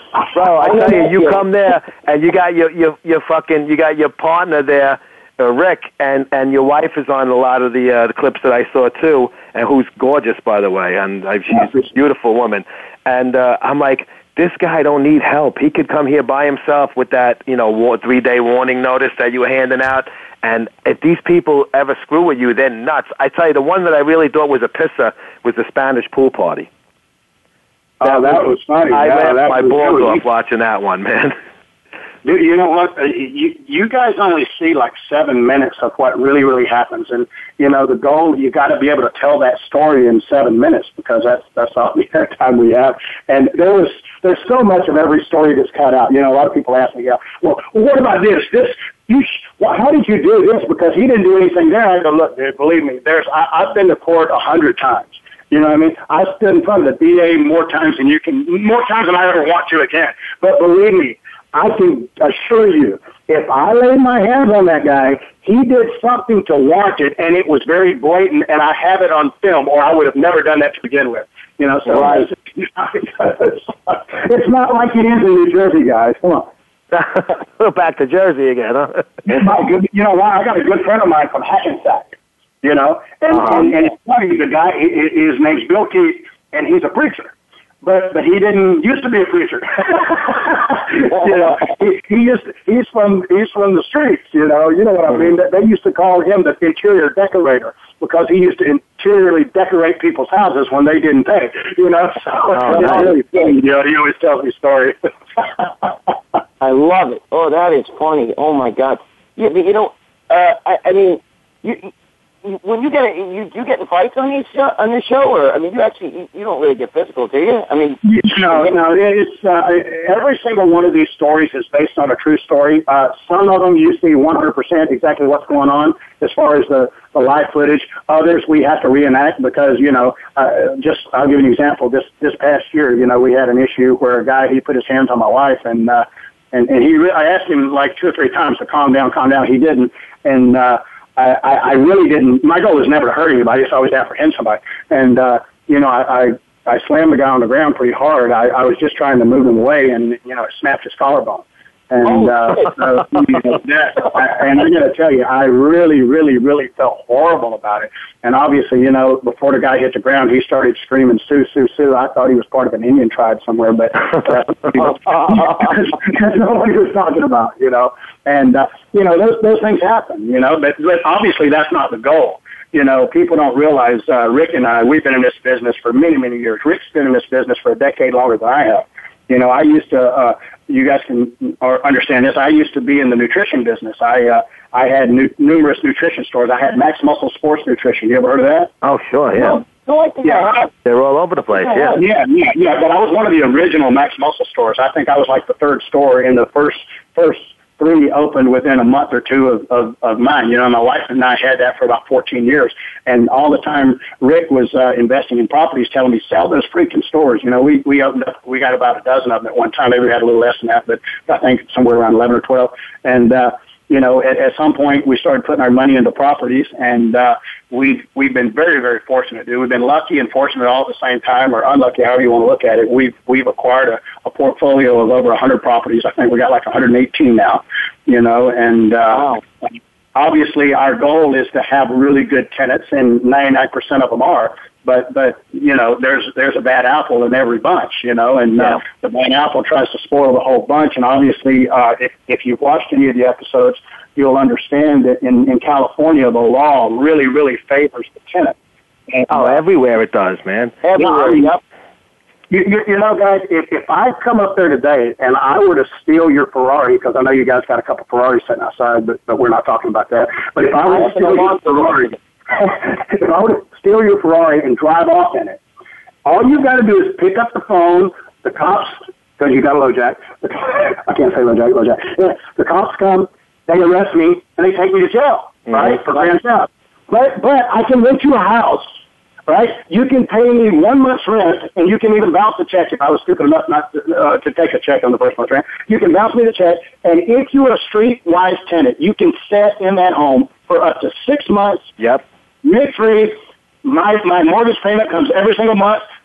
Bro, I tell you, you come there and you got your your your fucking you got your partner there, uh, Rick, and and your wife is on a lot of the uh, the clips that I saw too, and who's gorgeous, by the way, and uh, she's a beautiful woman. And uh, I'm like, this guy don't need help. He could come here by himself with that, you know, war, three-day warning notice that you were handing out. And if these people ever screw with you, they're nuts. I tell you, the one that I really thought was a pisser was the Spanish pool party. That, oh, that was, was funny. I yeah, laughed that my was balls really, off watching that one, man. Dude, you know what? You, you guys only see like seven minutes of what really, really happens. And, you know, the goal, you got to be able to tell that story in seven minutes because that's that's all the time we have. And there was there's so much of every story that's cut out. You know, a lot of people ask me, yeah, well, what about this? This, you, sh- well, how did you do this? Because he didn't do anything there. I go, look, dude, believe me, there's I, I've been to court a hundred times. You know what I mean? I stood in front of the D A more times than you can, more times than I ever want to again. But believe me, I can assure you, if I laid my hands on that guy, he did something to warrant it, and it was very blatant, and I have it on film, or I would have never done that to begin with. You know, so right. it's, it's not like it is in New Jersey, guys. Come on. We're back to Jersey again, huh? My good, you know why? I got a good friend of mine from Hackensack, you know, and, uh-huh. and, and it's funny, the guy, his name's Bill Keith, and he's a preacher. But but he didn't used to be a preacher. you know, he, he used he's from he's from the streets. You know, you know what I mean. They used to call him the interior decorator because he used to interiorly decorate people's houses when they didn't pay. You know, so oh, it's nice. Really funny. You know, he always tells me stories. I love it. Oh, that is funny. Oh my God. You, you know, uh, I, I mean, you. When you get a, you you get in fights on these show, on this show, or I mean, you actually you, you don't really get physical, do you? I mean, no, no. It's uh, every single one of these stories is based on a true story. Uh, some of them you see one hundred percent exactly what's going on as far as the, the live footage. Others we have to reenact because you know. Uh, just I'll give you an example. This this past year, you know, we had an issue where a guy he put his hands on my wife and uh, and and he re- I asked him like two or three times to calm down, calm down. He didn't, and. uh I, I really didn't. My goal was never to hurt anybody. It's always to apprehend somebody. And uh, you know, I, I I slammed the guy on the ground pretty hard. I, I was just trying to move him away, and you know, it snapped his collarbone. And uh, uh, you know, that, I, and I got to tell you, I really, really, really felt horrible about it. And obviously, you know, before the guy hit the ground, he started screaming "Sue, Sue, Sue." I thought he was part of an Indian tribe somewhere, but that's what he was, that's not what he was talking about, you know. And uh, you know, those those things happen, you know. But, but obviously, that's not the goal. You know, people don't realize uh, Rick and I, we've been in this business for many, many years. Rick's been in this business for a decade longer than I have. You know, I used to. Uh, you guys can or understand this. I used to be in the nutrition business. I uh, I had nu- numerous nutrition stores. I had Max Muscle Sports Nutrition. You ever heard of that? Oh, sure, yeah. No, I think yeah. I have. They're all over the place. Yeah, yeah, yeah, yeah. But I was one of the original Max Muscle stores. I think I was like the third store in the first first. Three opened within a month or two of, of, of mine. You know, my wife and I had that for about fourteen years. And all the time Rick was uh, investing in properties, telling me, sell those freaking stores. You know, we, we opened up, we got about a dozen of them at one time. Maybe we had a little less than that, but I think somewhere around eleven or twelve. And, uh, you know, at, at some point we started putting our money into properties, and uh, we've, we've been very, very fortunate, dude. We've been lucky and fortunate all at the same time, or unlucky, however you want to look at it. We've, we've acquired a, a portfolio of over one hundred properties. I think we got like one hundred eighteen now, you know, and uh, wow. Obviously our goal is to have really good tenants, and ninety-nine percent of them are. But, but you know, there's there's a bad apple in every bunch, you know, and yeah. uh, the bad apple tries to spoil the whole bunch. And obviously, uh, if, if you've watched any of the episodes, you'll understand that in, in California, the law really, really favors the tenant. And, oh, everywhere it does, man. Everywhere, yep. You, you, you know, guys, if, if I come up there today and I were to steal your Ferrari, because I know you guys got a couple Ferraris sitting outside, but, but we're not talking about that. But if I were to steal your Ferrari, if I were to steal your Ferrari and drive off in it, all you got to do is pick up the phone. The cops, because you got a low jack. I can't say low jack, low jack. Yeah, the cops come, they arrest me, and they take me to jail, mm-hmm. right, for grand theft. But but I can rent you a house. Right? You can pay me one month's rent, and you can even bounce the check if I was stupid enough not to, uh, to take a check on the first month's rent. You can bounce me the check, and if you're a street-wise tenant, you can sit in that home for up to six months. Yep. Rent-free. My my mortgage payment comes every single month.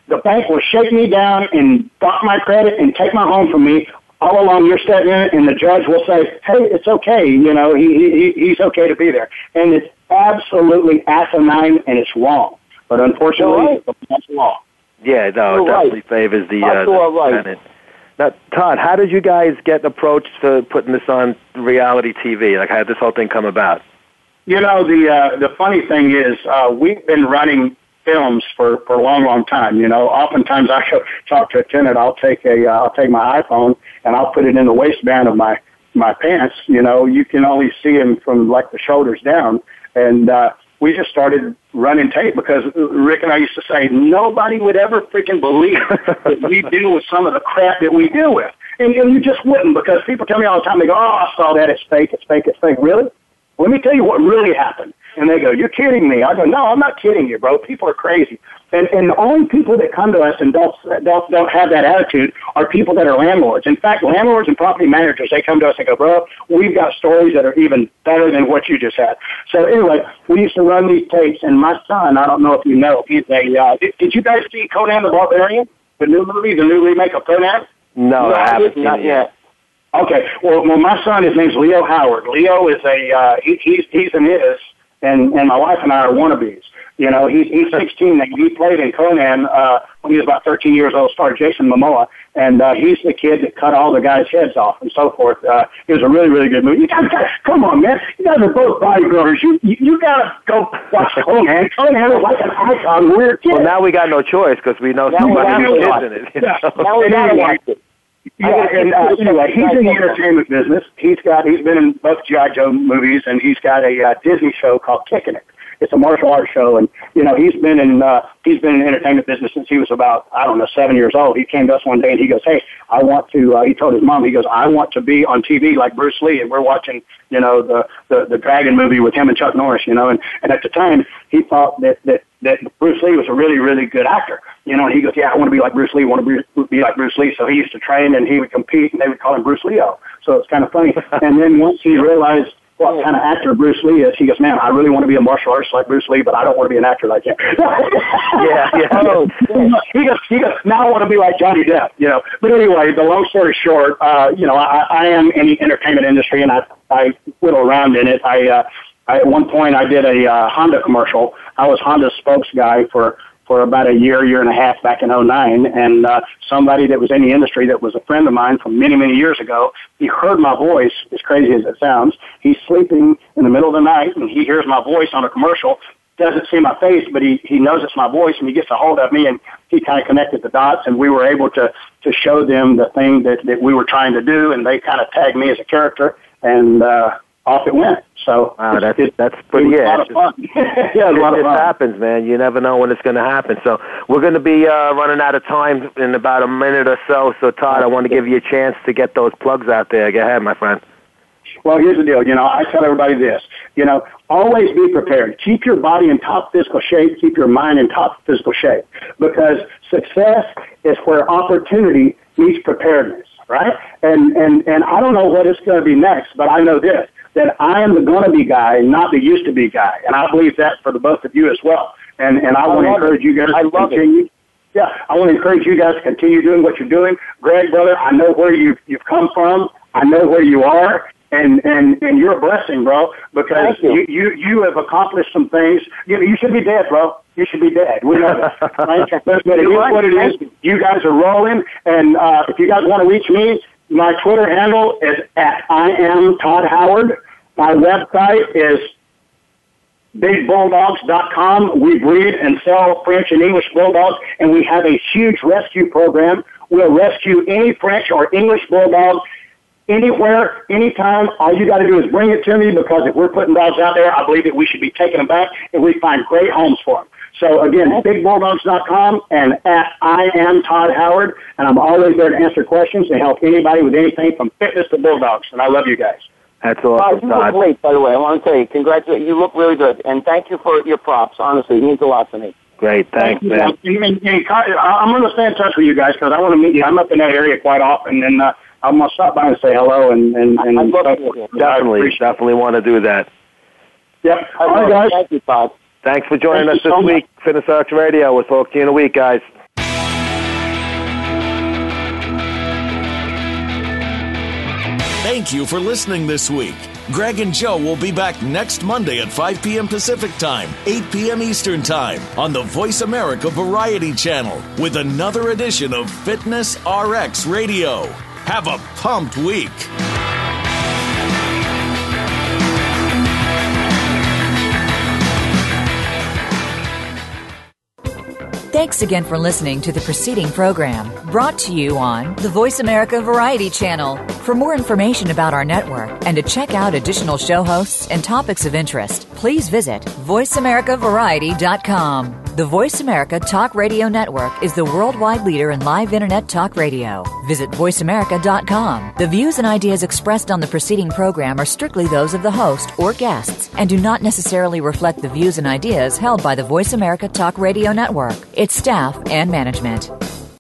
the bank will shake me down and dock my credit and take my home from me. All along you're sitting in it, and the judge will say, hey, it's okay, you know, he, he he's okay to be there. And it's absolutely asinine, and it's wrong. But unfortunately, right. that's law. Yeah, no, it definitely right. favors the, uh, the right. defendant. Now, Todd, how did you guys get approached to putting this on reality T V? Like, how did this whole thing come about? You know, the uh, the funny thing is, uh, we've been running films for, for a long, long time. You know, oftentimes I go talk to a tenant. I'll take a, uh, I'll take my iPhone and I'll put it in the waistband of my, my pants. You know, you can only see them from like the shoulders down. And, uh, we just started running tape because Rick and I used to say nobody would ever freaking believe that we deal with some of the crap that we deal with. And, and you just wouldn't, because people tell me all the time, they go, oh, I saw that, it's fake, it's fake, it's fake. Really? Let me tell you what really happened. And they go, you're kidding me. I go, no, I'm not kidding you, bro. People are crazy. And, and the only people that come to us and don't, don't, don't have that attitude are people that are landlords. In fact, landlords and property managers, they come to us and go, bro, we've got stories that are even better than what you just had. So anyway, we used to run these tapes, and my son, I don't know if you know, he's a, uh, did, did you guys see Conan the Barbarian? The new movie, the new remake of Conan? No, no I haven't seen not it yet. Okay, well, well, my son, his name's Leo Howard. Leo is a, uh, he, he's, he's an is, and, and my wife and I are wannabes. You know, he's, he's sixteen now. He played in Conan, uh, when he was about thirteen years old, starred Jason Momoa, and, uh, he's the kid that cut all the guys' heads off and so forth. Uh, it was a really, really good movie. You guys, guys come on, man. You guys are both bodybuilders. You, you, you gotta go watch Conan. Conan is like an icon. We're kids. Well, now we got no choice because we know somebody who's kids in it. You know? Yeah. Now we gotta watch it. Yeah, and uh, anyway, he's in the entertainment business. He's got, he's been in both G I. Joe movies, and he's got a uh, Disney show called Kicking It. It's a martial arts show, and you know he's been in uh, he's been in the entertainment business since he was about I don't know seven years old. He came to us one day and he goes, "Hey, I want to." Uh, he told his mom, he goes, "I want to be on T V like Bruce Lee." And we're watching, you know, the the, the Dragon movie with him and Chuck Norris, you know. And, and at the time, he thought that that that Bruce Lee was a really really good actor, you know. And he goes, "Yeah, I want to be like Bruce Lee. I want to be like Bruce Lee." So he used to train and he would compete, and they would call him Bruce Leo. So it's kind of funny. And then once he realized what kind of actor Bruce Lee is, he goes, "Man, I really want to be a martial artist like Bruce Lee, but I don't want to be an actor like him." yeah, yeah. Oh, he goes, he goes, "Now I want to be like Johnny Depp," you know. But anyway, the long story short, uh, you know, I, I am in the entertainment industry, and I, I whittle around in it. I, uh, I, at one point, I did a uh, Honda commercial. I was Honda's spokes guy for for about a year, year and a half back in oh nine, and uh, somebody that was in the industry that was a friend of mine from many, many years ago, he heard my voice, as crazy as it sounds. He's sleeping in the middle of the night, and he hears my voice on a commercial, doesn't see my face, but he, he knows it's my voice, and he gets a hold of me, and he kind of connected the dots, and we were able to, to show them the thing that, that we were trying to do, and they kind of tagged me as a character, and uh, off it went. So wow, that's it, that's pretty it was yeah. a lot of fun. yeah, it, a lot it of fun. happens, man. You never know when it's going to happen. So we're going to be uh, running out of time in about a minute or so. So Todd, I want to give you a chance to get those plugs out there. Go ahead, my friend. Well, here's the deal. You know, I tell everybody this. You know, always be prepared. Keep your body in top physical shape. Keep your mind in top physical shape. Because success is where opportunity meets preparedness, right? And and and I don't know what it's going to be next, but I know this, that I am the going-to-be guy, not the used-to-be guy. And I believe that for the both of you as well. And and I, I want to encourage it. you guys I to love continue. It. Yeah, I want to encourage you guys to continue doing what you're doing. Greg, brother, I know where you've, you've come from. I know where you are. And, and, and you're a blessing, bro, because you. You, you, you have accomplished some things. You, you should be dead, bro. You should be dead. We know that. Right? But, but it is what it is. You guys are rolling. And uh, if you guys want to reach me, my Twitter handle is at I am Todd Howard. My website is big bulldogs dot com. We breed and sell French and English bulldogs, and we have a huge rescue program. We'll rescue any French or English bulldog anywhere, anytime. All you got to do is bring it to me, because if we're putting dogs out there, I believe that we should be taking them back, and we find great homes for them. So again, big bulldogs dot com and at I am Todd Howard, and I'm always there to answer questions and help anybody with anything from fitness to bulldogs. And I love you guys. That's awesome, Todd. You look great, by the way. I want to tell you, congratulations. You look really good, and thank you for your props. Honestly, it means a lot to me. Great, thanks, Thank man. You, and, and, and, I'm going to stay in touch with you guys, because I want to meet you. I'm up in that area quite often, and uh, I'm going to stop by and say hello. And, and, and I'd love so, to definitely, definitely want to do that. Yep. All right, guys. Thank you, Todd. Thanks for joining Thank us this so week. Fitness Arts Radio. We'll talk to you in a week, guys. Thank you for listening this week. Greg and Joe will be back next Monday at five p.m. Pacific Time, eight p.m. Eastern Time on the Voice America Variety Channel with another edition of Fitness R X Radio. Have a pumped week. Thanks again for listening to the preceding program, brought to you on the Voice America Variety Channel. For more information about our network and to check out additional show hosts and topics of interest, please visit voice america variety dot com. The Voice America Talk Radio Network is the worldwide leader in live Internet talk radio. Visit voice america dot com. The views and ideas expressed on the preceding program are strictly those of the host or guests and do not necessarily reflect the views and ideas held by the Voice America Talk Radio Network, its staff, and management.